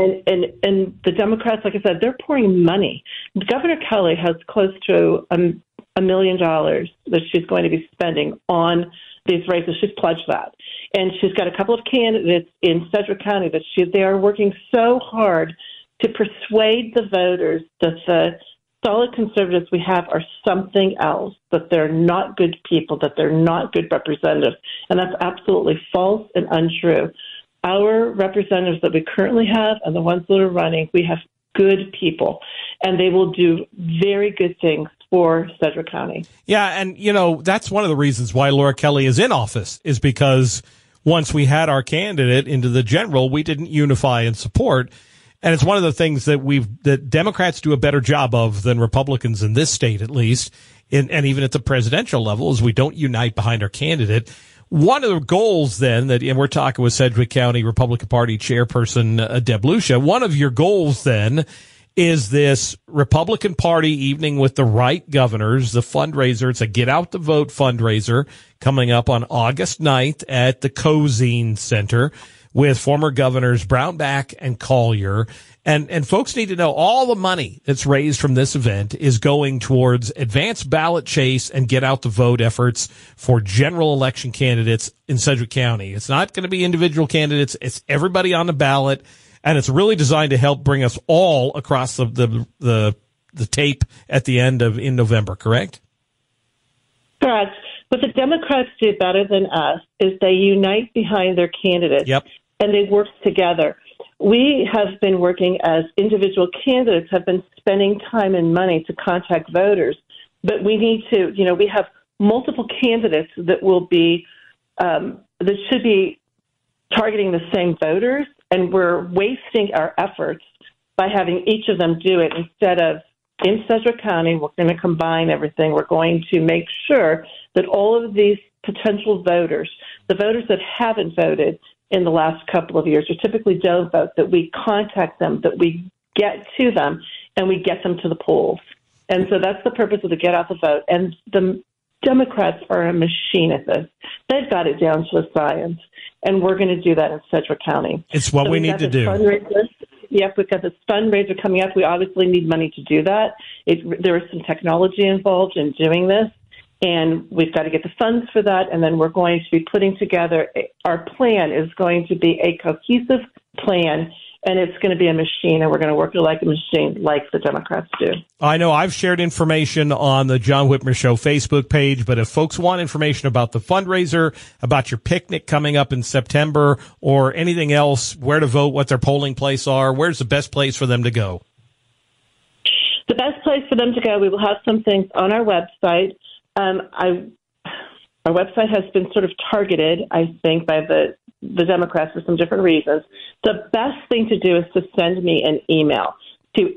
And the Democrats, like I said, they're pouring money. Governor Kelly has close to $1 million that she's going to be spending on these races. She's pledged that. And she's got a couple of candidates in Sedgwick County that they are working so hard to persuade the voters that the solid conservatives we have are something else, that they're not good people, that they're not good representatives. And that's absolutely false and untrue. Our representatives that we currently have and the ones that are running, we have good people, and they will do very good things for Sedgwick County. Yeah, and, you know, that's one of the reasons why Laura Kelly is in office, is because once we had our candidate into the general, we didn't unify and support. And it's one of the things that Democrats do a better job of than Republicans in this state, at least, and even at the presidential level, is we don't unite behind our candidate. One of the goals then and we're talking with Sedgwick County Republican Party Chairperson Deb Lucia, one of your goals then is this Republican Party evening with the right governors, the fundraiser. It's a Get Out the Vote fundraiser coming up on August 9th at the Cozine Center with former governors Brownback and Collier. And folks need to know all the money that's raised from this event is going towards advanced ballot chase and get out the vote efforts for general election candidates in Sedgwick County. It's not going to be individual candidates. It's everybody on the ballot. And it's really designed to help bring us all across the tape at the end in November, correct? Correct. What the Democrats do better than us is they unite behind their candidates. Yep. And they work together. We have been working as individual candidates, have been spending time and money to contact voters, but we need to, you know, we have multiple candidates that will be, that should be targeting the same voters, and we're wasting our efforts by having each of them do it instead of in Sedgwick County. We're going to combine everything. We're going to make sure that all of these potential voters, the voters that haven't voted in the last couple of years, or typically don't vote, that we contact them, that we get to them, and we get them to the polls. And so that's the purpose of the Get Out the Vote. And the Democrats are a machine at this. They've got it down to a science, and we're going to do that in Sedgwick County. It's what we need to do. Yep, we've got this fundraiser coming up. We obviously need money to do that. There is some technology involved in doing this, and we've got to get the funds for that, and then we're going to be putting together, our plan is going to be a cohesive plan, and it's going to be a machine, and we're going to work like a machine, like the Democrats do. I know I've shared information on the John Whitmer Show Facebook page, but if folks want information about the fundraiser, about your picnic coming up in September, or anything else, where to vote, what their polling place are, where's the best place for them to go? The best place for them to go, we will have some things on our website. Our website has been sort of targeted, I think, by the Democrats for some different reasons. The best thing to do is to send me an email to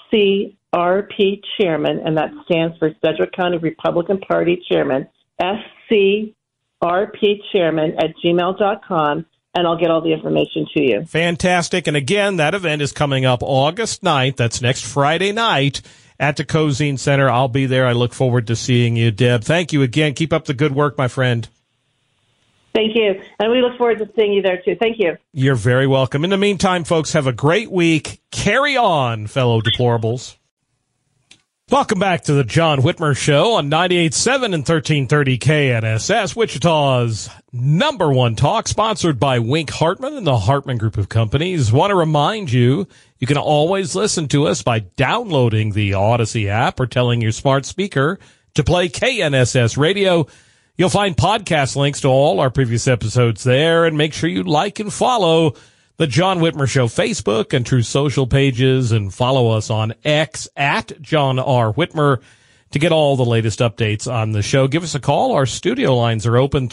SCRP Chairman, and that stands for Sedgwick County Republican Party Chairman, SCRP Chairman @gmail.com, and I'll get all the information to you. Fantastic. And again, that event is coming up August 9th. That's next Friday night at the Cozine Center. I'll be there. I look forward to seeing you, Deb. Thank you again. Keep up the good work, my friend. Thank you. And we look forward to seeing you there, too. Thank you. You're very welcome. In the meantime, folks, have a great week. Carry on, fellow deplorables. Welcome back to the John Whitmer Show on 98.7 and 1330 KNSS, Wichita's #1 talk, sponsored by Wink Hartman and the Hartman Group of Companies. Want to remind you, you can always listen to us by downloading the Odyssey app or telling your smart speaker to play KNSS Radio. You'll find podcast links to all our previous episodes there, and make sure you like and follow the John Whitmer Show Facebook and True Social pages, and follow us on X at John R. Whitmer to get all the latest updates on the show. Give us a call. Our studio lines are open,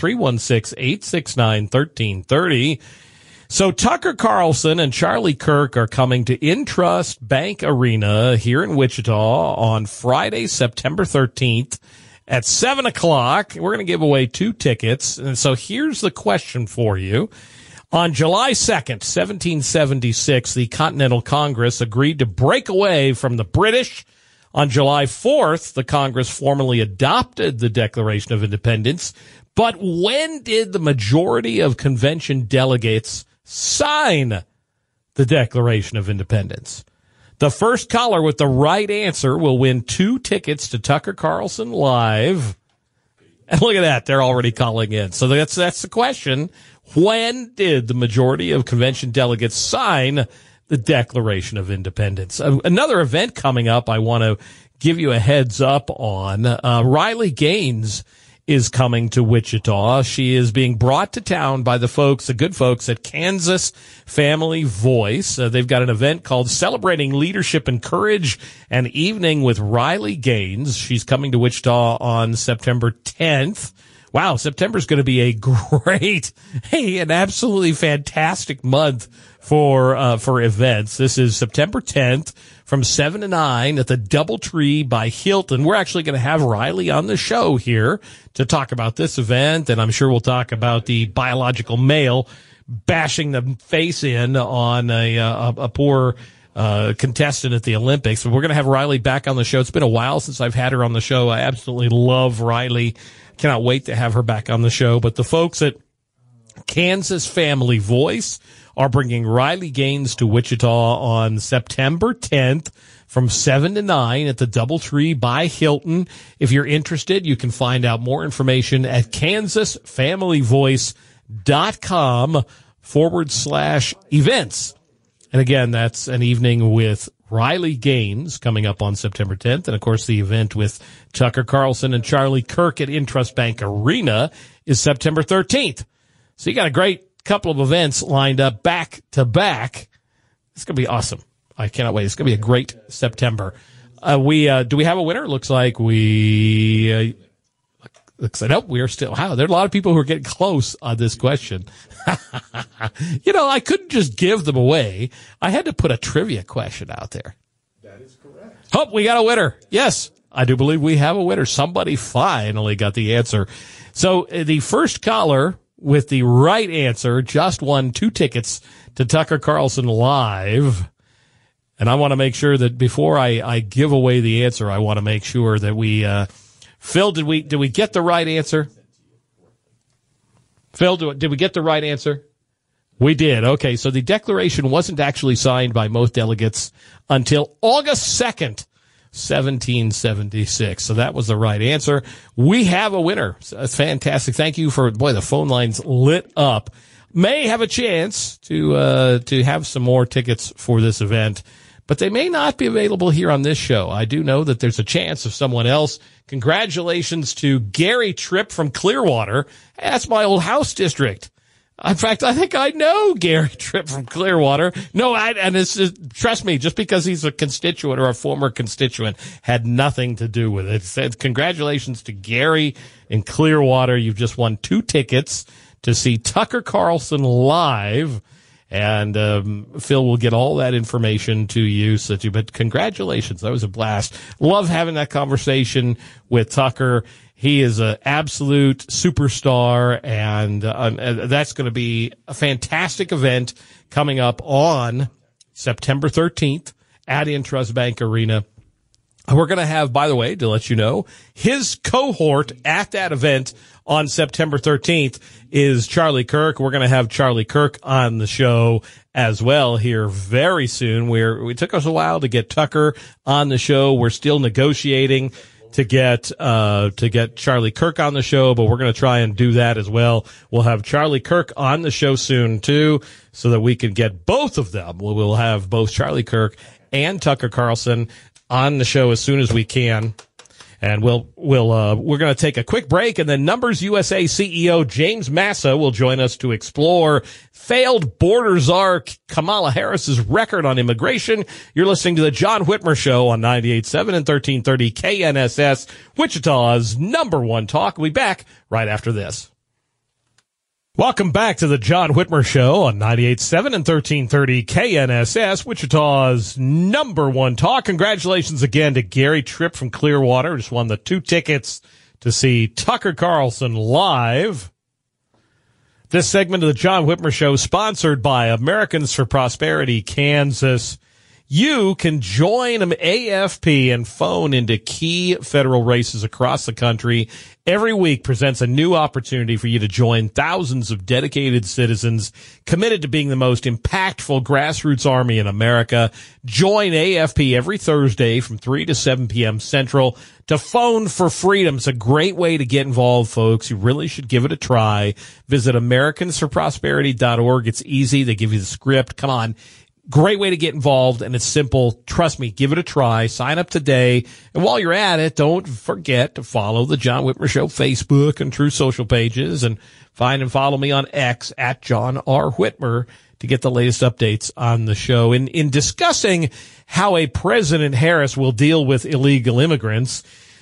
316-869-1330. So Tucker Carlson and Charlie Kirk are coming to Intrust Bank Arena here in Wichita on Friday, September 13th. At 7 o'clock, we're going to give away 2 tickets. And so here's the question for you. On July 2nd, 1776, the Continental Congress agreed to break away from the British. On July 4th, the Congress formally adopted the Declaration of Independence. But when did the majority of convention delegates sign the Declaration of Independence? The first caller with the right answer will win 2 tickets to Tucker Carlson Live. And look at that. They're already calling in. So that's the question. When did the majority of convention delegates sign the Declaration of Independence? Another event coming up I want to give you a heads up on. Riley Gaines is coming to Wichita. She is being brought to town by the good folks at Kansas Family Voice. They've got an event called Celebrating Leadership and Courage, an evening with Riley Gaines. She's coming to Wichita on September 10th. Wow, September's going to be a great, an absolutely fantastic month for events. This is September 10th from 7 to 9 at the DoubleTree by Hilton. We're actually going to have Riley on the show here to talk about this event, and I'm sure we'll talk about the biological male bashing the face in on a poor contestant at the Olympics. But we're going to have Riley back on the show. It's been a while since I've had her on the show. I absolutely love Riley. Cannot wait to have her back on the show. But the folks at Kansas Family Voice are bringing Riley Gaines to Wichita on September 10th from 7 to 9 at the DoubleTree by Hilton. If you're interested, you can find out more information at kansasfamilyvoice.com/events. And again, that's an evening with Riley Gaines coming up on September 10th. And, of course, the event with Tucker Carlson and Charlie Kirk at Intrust Bank Arena is September 13th. So you got a great couple of events lined up back to back. It's going to be awesome. I cannot wait. It's going to be a great September. Do we have a winner? Looks like nope, we are still, wow, there are a lot of people who are getting close on this question. I couldn't just give them away. I had to put a trivia question out there. That is correct. Oh, we got a winner. Yes, I do believe we have a winner. Somebody finally got the answer. So the first caller with the right answer just won 2 tickets to Tucker Carlson Live. And I want to make sure that before I give away the answer, I want to make sure that we, Phil, did we get the right answer? Phil, did we get the right answer? We did. Okay, so the declaration wasn't actually signed by most delegates until August 2nd, 1776. So that was the right answer. We have a winner. That's fantastic. Thank you for, the phone lines lit up. May have a chance to have some more tickets for this event, but they may not be available here on this show. I do know that there's a chance of someone else. Congratulations to Gary Tripp from Clearwater. That's my old house district. In fact, I think I know Gary Tripp from Clearwater. And it's just, trust me, just because he's a constituent or a former constituent had nothing to do with it. It said, congratulations to Gary in Clearwater. You've just won 2 tickets to see Tucker Carlson live. And Phil will get all that information to you. But congratulations. That was a blast. Love having that conversation with Tucker. He is an absolute superstar, and that's going to be a fantastic event coming up on September 13th at Intrust Bank Arena. We're going to have, by the way, to let you know, his cohort at that event on September 13th is Charlie Kirk. We're going to have Charlie Kirk on the show as well here very soon. It took us a while to get Tucker on the show. We're still negotiating to get Charlie Kirk on the show, but we're going to try and do that as well. We'll have Charlie Kirk on the show soon too, so that we can get both of them. We'll have both Charlie Kirk and Tucker Carlson on the show as soon as we can. And we're going to take a quick break, and then Numbers USA CEO James Massa will join us to explore failed border czar Kamala Harris's record on immigration. You're listening to the John Whitmer Show on 98.7 and 1330 KNSS, Wichita's #1 talk. We'll be back right after this. Welcome back to the John Whitmer Show on 98.7 and 1330 KNSS, Wichita's #1 talk. Congratulations again to Gary Tripp from Clearwater. Just won the 2 tickets to see Tucker Carlson live. This segment of the John Whitmer Show is sponsored by Americans for Prosperity, Kansas. You can join AFP and phone into key federal races across the country. Every week presents a new opportunity for you to join thousands of dedicated citizens committed to being the most impactful grassroots army in America. Join AFP every Thursday from 3 to 7 p.m. Central to Phone for Freedom. It's a great way to get involved, folks. You really should give it a try. Visit AmericansForProsperity.org. It's easy. They give you the script. Come on. Great way to get involved, and it's simple. Trust me, give it a try. Sign up today. And while you're at it, don't forget to follow the John Whitmer Show Facebook and True Social pages, and find and follow me on X at John R. Whitmer to get the latest updates on the show. In discussing how a President Harris will deal with illegal immigrants,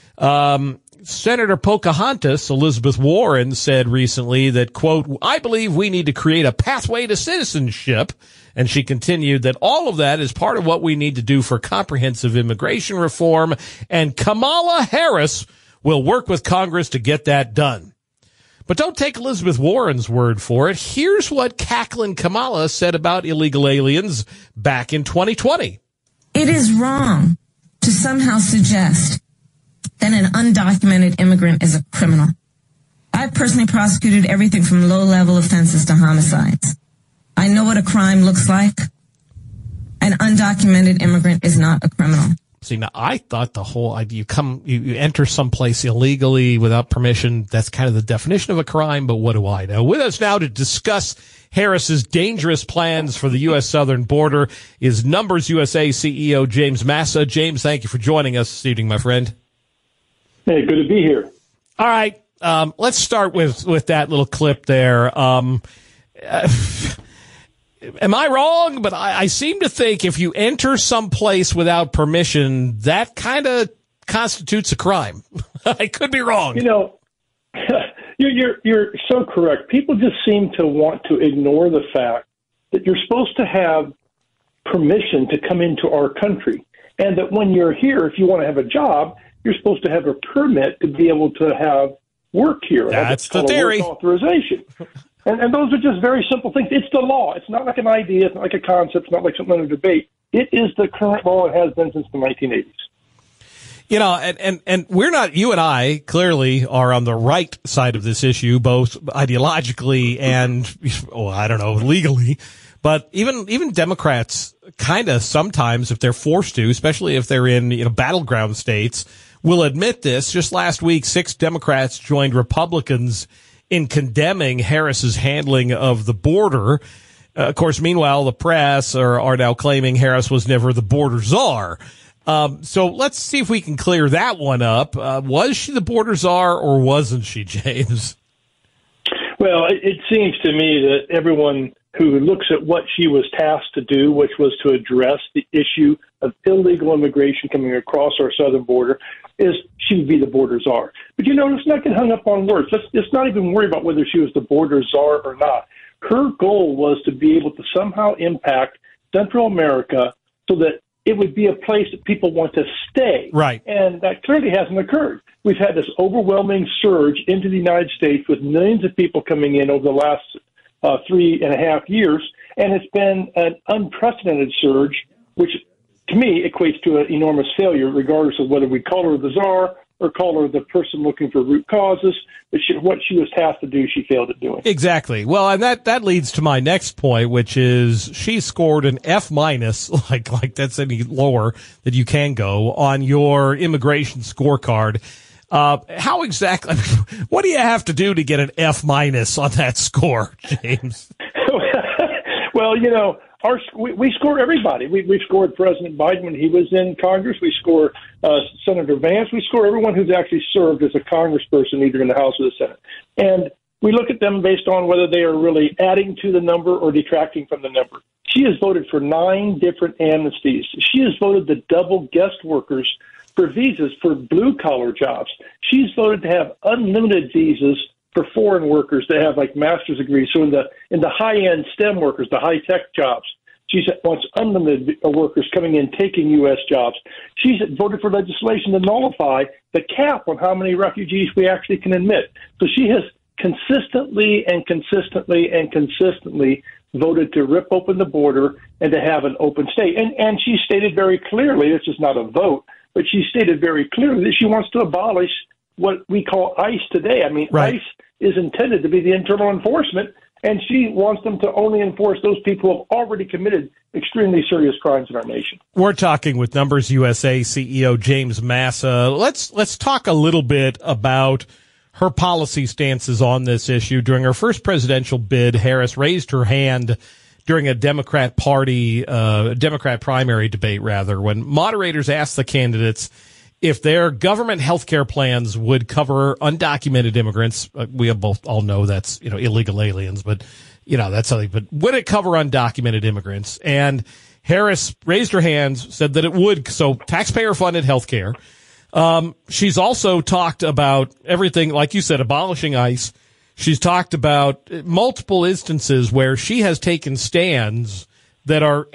Senator Pocahontas Elizabeth Warren said recently that, quote, "I believe we need to create a pathway to citizenship." And she continued that all of that is part of what we need to do for comprehensive immigration reform, and Kamala Harris will work with Congress to get that done. But don't take Elizabeth Warren's word for it. Here's what cackling Kamala said about illegal aliens back in 2020. It is wrong to somehow suggest that an undocumented immigrant is a criminal. I personally prosecuted everything from low-level offenses to homicides. I know what a crime looks like. An undocumented immigrant is not a criminal. See, now I thought the whole idea, you enter someplace illegally without permission, that's kind of the definition of a crime, but what do I know? With us now to discuss Harris's dangerous plans for the U.S. southern border is Numbers USA CEO James Massa. James, thank you for joining us this evening, my friend. Hey, good to be here. All right, let's start with that little clip there. Am I wrong? But I seem to think if you enter someplace without permission, that kind of constitutes a crime. I could be wrong. You know, you're so correct. People just seem to want to ignore the fact that you're supposed to have permission to come into our country, and that when you're here, if you want to have a job, you're supposed to have a permit to be able to have work here. That's the theory. Work authorization. And those are just very simple things. It's the law. It's not like an idea. It's not like a concept. It's not like something under debate. It is the current law. It has been since the 1980s. You know, and we're not, you and I clearly are on the right side of this issue, both ideologically and, I don't know, legally. But even Democrats kind of sometimes, if they're forced to, especially if they're in, battleground states, will admit this. Just last week, 6 Democrats joined Republicans in condemning Harris's handling of the border. Of course, meanwhile, the press are now claiming Harris was never the border czar. So let's see if we can clear that one up. Was she the border czar or wasn't she, James? Well, it seems to me that everyone who looks at what she was tasked to do, which was to address the issue of illegal immigration coming across our southern border, is she would be the border czar. But, let's not get hung up on words. Let's not even worry about whether she was the border czar or not. Her goal was to be able to somehow impact Central America so that it would be a place that people want to stay. Right. And that clearly hasn't occurred. We've had this overwhelming surge into the United States with millions of people coming in over the last 3.5 years, and it's been an unprecedented surge, which to me equates to an enormous failure, regardless of whether we call her the czar or call her the person looking for root causes. But what she was tasked to do, she failed at doing. Exactly. Well, and that leads to my next point, which is she scored an F-, like that's any lower that you can go on your immigration scorecard. How exactly, what do you have to do to get an F- on that score, James? Well, we score everybody. We've scored President Biden when he was in Congress. We score Senator Vance. We score everyone who's actually served as a congressperson, either in the House or the Senate. And we look at them based on whether they are really adding to the number or detracting from the number. She has voted for 9 different amnesties. She has voted to double guest workers for visas for blue-collar jobs. She's voted to have unlimited visas for foreign workers that have like master's degrees. So in the high-end STEM workers, the high-tech jobs, she wants unlimited workers coming in, taking U.S. jobs. She's voted for legislation to nullify the cap on how many refugees we actually can admit. So she has consistently voted to rip open the border and to have an open state. And she stated very clearly, this is not a vote, but she stated very clearly that she wants to abolish what we call ICE today. I mean, right. ICE is intended to be the internal enforcement, and she wants them to only enforce those people who have already committed extremely serious crimes in our nation. We're talking with Numbers USA CEO James Massa. Let's talk a little bit about her policy stances on this issue. During her first presidential bid, Harris raised her hand during a Democrat primary debate, when moderators asked the candidates if their government health care plans would cover undocumented immigrants. We all know that's, illegal aliens, but, that's something. But would it cover undocumented immigrants? And Harris raised her hands, said that it would. So taxpayer-funded health care. She's also talked about everything, like you said, abolishing ICE. She's talked about multiple instances where she has taken stands that are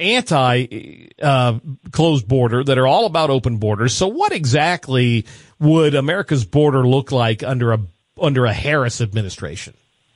anti-closed border, that are all about open borders. So what exactly would America's border look like under a Harris administration?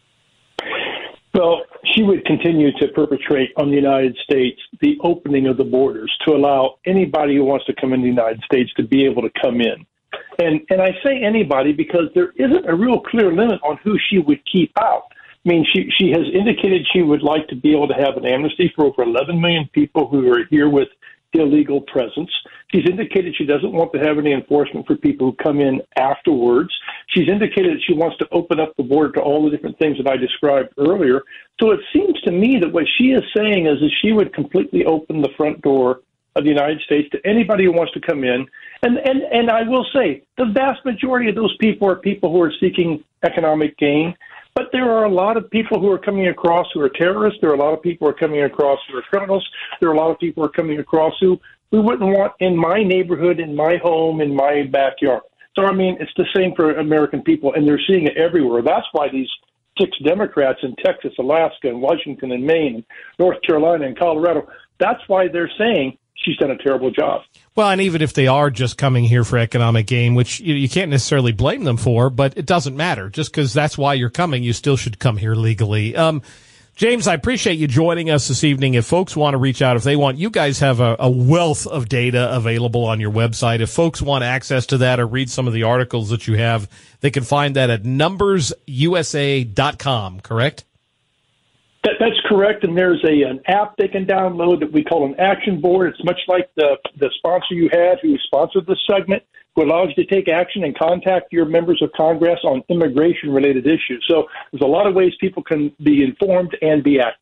Well, she would continue to perpetrate on the United States the opening of the borders to allow anybody who wants to come into the United States to be able to come in. And I say anybody because there isn't a real clear limit on who she would keep out. I mean, she has indicated she would like to be able to have an amnesty for over 11 million people who are here with illegal presence. She's indicated she doesn't want to have any enforcement for people who come in afterwards. She's indicated that she wants to open up the border to all the different things that I described earlier. So it seems to me that what she is saying is that she would completely open the front door of the United States to anybody who wants to come in. And I will say, the vast majority of those people are people who are seeking economic gain. But there are a lot of people who are coming across who are terrorists. There are a lot of people who are coming across who are criminals. There are a lot of people who are coming across who we wouldn't want in my neighborhood, in my home, in my backyard. So, I mean, it's the same for American people, and they're seeing it everywhere. That's why these 6 Democrats in Texas, Alaska, and Washington, and Maine, and North Carolina, and Colorado, that's why they're saying she's done a terrible job. Well, and even if they are just coming here for economic gain, which you can't necessarily blame them for, but it doesn't matter. Just because that's why you're coming, you still should come here legally. James, I appreciate you joining us this evening. If folks want to reach out, if they want, you guys have a wealth of data available on your website. If folks want access to that or read some of the articles that you have, they can find that at numbersusa.com, correct? That's correct, and there's an app they can download that we call an action board. It's much like the sponsor you had who sponsored this segment, who allows you to take action and contact your members of Congress on immigration-related issues. So there's a lot of ways people can be informed and be active.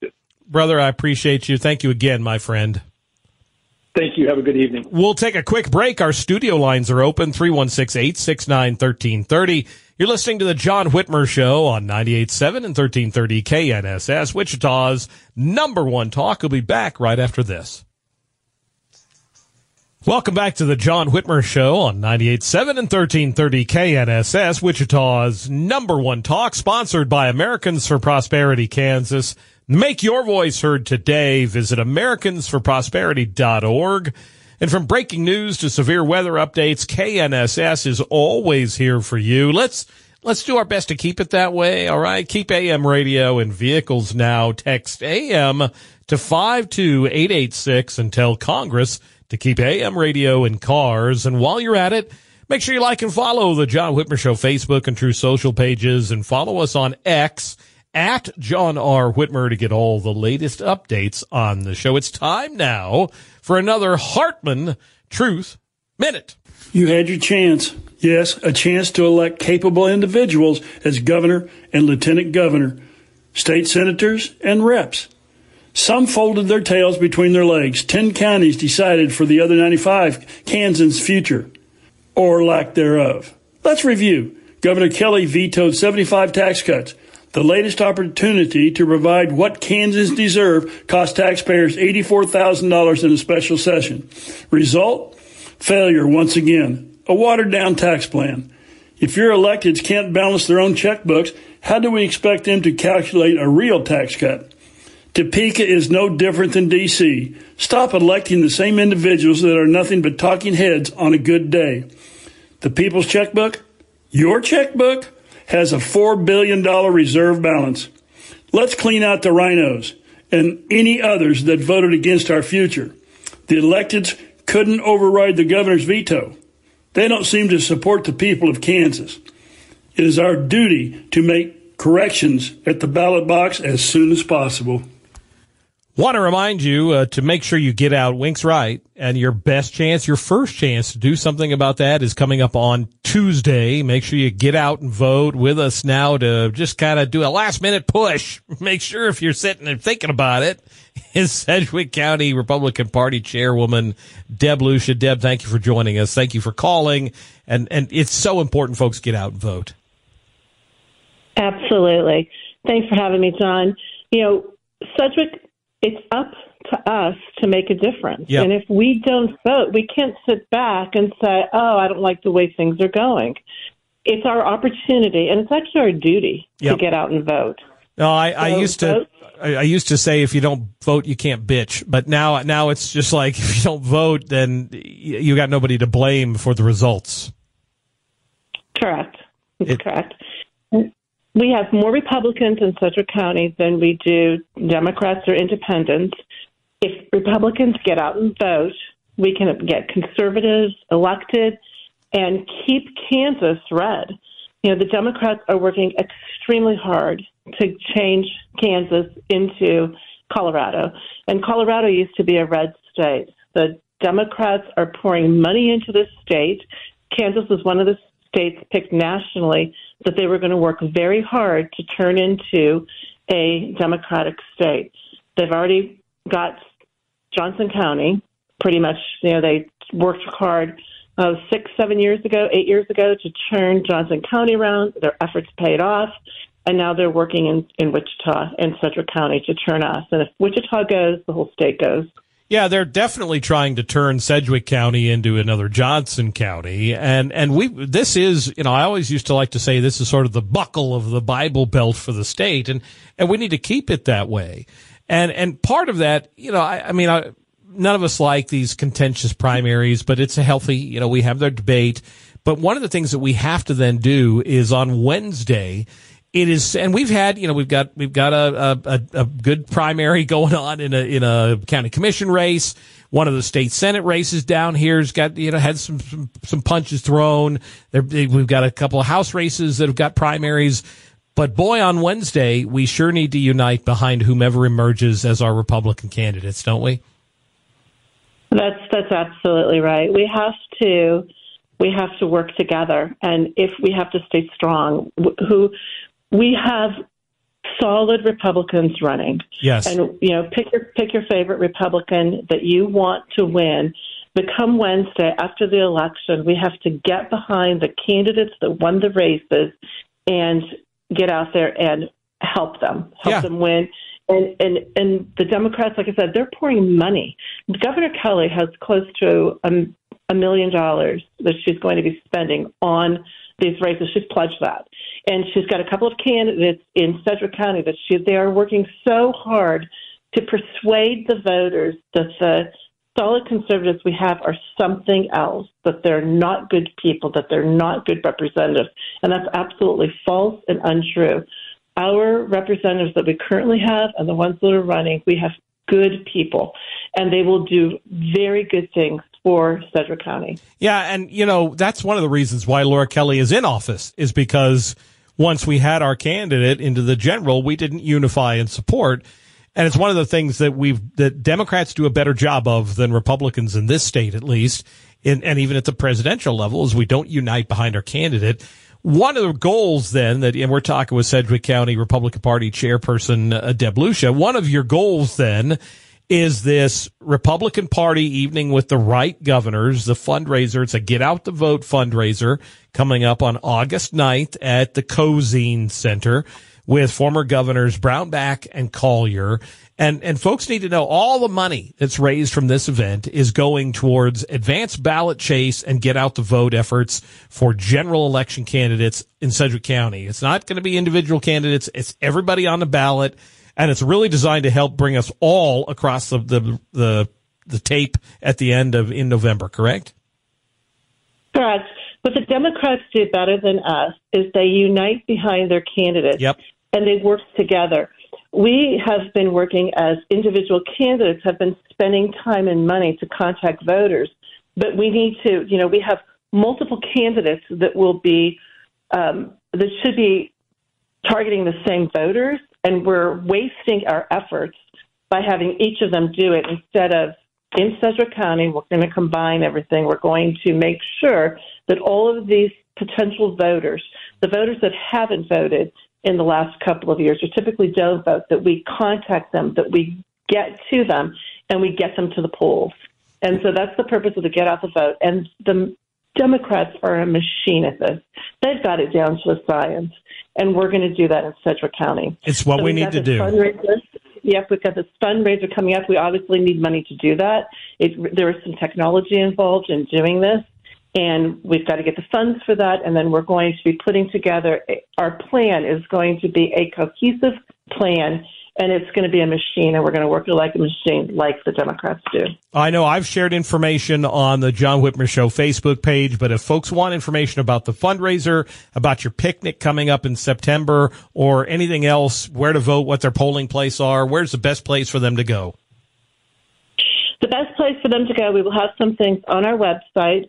Brother, I appreciate you. Thank you again, my friend. Thank you. Have a good evening. We'll take a quick break. Our studio lines are open, 316-869-1330. You're listening to the John Whitmer Show on 98.7 and 1330 KNSS, Wichita's #1 talk. We'll be back right after this. Welcome back to the John Whitmer Show on 98.7 and 1330 KNSS, Wichita's #1 talk, sponsored by Americans for Prosperity Kansas. Make your voice heard today. Visit americansforprosperity.org. And from breaking news to severe weather updates, KNSS is always here for you. Let's do our best to keep it that way, all right? Keep AM radio in vehicles now. Text AM to 52886 and tell Congress to keep AM radio in cars. And while you're at it, make sure you like and follow the John Whitmer Show Facebook and True Social pages, and follow us on X at John R. Whitmer to get all the latest updates on the show. It's time now for another Hartman Truth Minute. You had your chance. Yes, a chance to elect capable individuals as governor and lieutenant governor, state senators, and reps. Some folded their tails between their legs. 10 counties decided for the other 95 Kansans' future, or lack thereof. Let's review. Governor Kelly vetoed 75 tax cuts. The latest opportunity to provide what Kansans deserve cost taxpayers $84,000 in a special session. Result? Failure once again. A watered-down tax plan. If your electeds can't balance their own checkbooks, how do we expect them to calculate a real tax cut? Topeka is no different than D.C. Stop electing the same individuals that are nothing but talking heads on a good day. The people's checkbook? Your checkbook? Has a $4 billion reserve balance. Let's clean out the rhinos and any others that voted against our future. The electeds couldn't override the governor's veto. They don't seem to support the people of Kansas. It is our duty to make corrections at the ballot box as soon as possible. Want to remind you to make sure you get out. Wink's right. And your best chance, your first chance to do something about that is coming up on Tuesday. Make sure you get out and vote with us now to just kind of do a last-minute push. Make sure if you're sitting and thinking about it, is Sedgwick County Republican Party Chairwoman Deb Lucia. Deb, thank you for joining us. Thank you for calling. And it's so important folks get out and vote. Absolutely. Thanks for having me, John. You know, Sedgwick, it's up to us to make a difference. Yep. And if we don't vote, we can't sit back and say, oh, I don't like the way things are going. It's our opportunity, and it's actually our duty to get out and vote. No, I used to say if you don't vote, you can't bitch. But now it's just like if you don't vote, then you got nobody to blame for the results. Correct. Correct. We have more Republicans in Sedgwick County than we do Democrats or independents. If Republicans get out and vote, we can get conservatives elected and keep Kansas red. You know, the Democrats are working extremely hard to change Kansas into Colorado. And Colorado used to be a red state. The Democrats are pouring money into this state. Kansas was one of the states picked nationally that they were going to work very hard to turn into a Democratic state. They've already got Johnson County, pretty much, you know, they worked hard 8 years ago to turn Johnson County around. Their efforts paid off, and now they're working in Wichita and Sedgwick County to turn us. And if Wichita goes, the whole state goes. Yeah, they're definitely trying to turn Sedgwick County into another Johnson County. And this is, you know, I always used to like to say this is sort of the buckle of the Bible Belt for the state. And we need to keep it that way. And part of that, you know, I mean, none of us like these contentious primaries, but it's a healthy, you know, we have their debate. But one of the things that we have to then do is on Wednesday, it is, and we've got a good primary going on in a county commission race. One of the state senate races down here's got, you know, had some punches thrown. We've got a couple of house races that have got primaries. But boy, on Wednesday, we sure need to unite behind whomever emerges as our Republican candidates, don't we? That's absolutely right. We have to work together, and if we have to stay strong, we have solid Republicans running. Yes. And, pick your favorite Republican that you want to win. But come Wednesday, after the election, we have to get behind the candidates that won the races and get out there and help them win. And the Democrats, like I said, they're pouring money. Governor Kelly has close to $1 million that she's going to be spending on these races. She's pledged that. And she's got a couple of candidates in Sedgwick County that they are working so hard to persuade the voters that the solid conservatives we have are something else, that they're not good people, that they're not good representatives. And that's absolutely false and untrue. Our representatives that we currently have and the ones that are running, we have good people, and they will do very good things for Sedgwick County. Yeah, and, that's one of the reasons why Laura Kelly is in office, is because once we had our candidate into the general, we didn't unify and support. And it's one of the things that Democrats do a better job of than Republicans in this state, at least, and even at the presidential level, is we don't unite behind our candidate. One of the goals then and we're talking with Sedgwick County Republican Party Chairperson Deb Lucia, one of your goals then is this Republican Party evening with the right governors, the fundraiser. It's a Get Out the Vote fundraiser coming up on August 9th at the Cozine Center with former governors Brownback and Collier. And folks need to know all the money that's raised from this event is going towards advanced ballot chase and get out the vote efforts for general election candidates in Sedgwick County. It's not going to be individual candidates. It's everybody on the ballot. And it's really designed to help bring us all across the tape at the end in November, correct? Correct. What the Democrats do better than us is they unite behind their candidates. Yep. And they work together. We have been working as individual candidates, have been spending time and money to contact voters. But we need to, we have multiple candidates that will be, that should be targeting the same voters. And we're wasting our efforts by having each of them do it instead of in Sedgwick County. We're going to combine everything. We're going to make sure that all of these potential voters, the voters that haven't voted in the last couple of years, or typically don't vote, that we contact them, that we get to them, and we get them to the polls. And so that's the purpose of the Get Out the Vote. And the Democrats are a machine at this. They've got it down to a science. And we're going to do that in Sedgwick County. It's what we need to do. Yep, we've got this fundraiser coming up. We obviously need money to do that. There is some technology involved in doing this, and we've got to get the funds for that. And then we're going to be putting together, our plan is going to be a cohesive plan, and it's going to be a machine, and we're going to work like a machine like the Democrats do. I know I've shared information on the John Whitmer Show Facebook page, but if folks want information about the fundraiser, about your picnic coming up in September, or anything else, where to vote, what their polling place are, where's the best place for them to go? The best place for them to go, we will have some things on our website.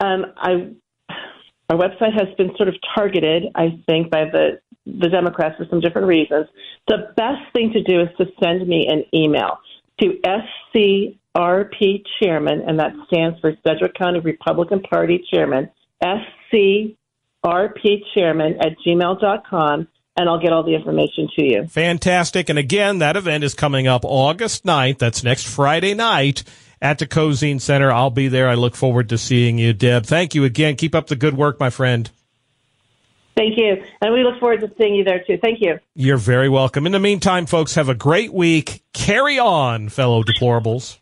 Our website has been sort of targeted, I think, by the Democrats for some different reasons. The best thing to do is to send me an email to SCRP Chairman, and that stands for Sedgwick County Republican Party Chairman, SCRP Chairman @gmail.com, and I'll get all the information to you. Fantastic. And again, that event is coming up August 9th. That's next Friday night at the Cozine Center. I'll be there. I look forward to seeing you, Deb. Thank you again. Keep up the good work, my friend. Thank you. And we look forward to seeing you there, too. Thank you. You're very welcome. In the meantime, folks, have a great week. Carry on, fellow deplorables.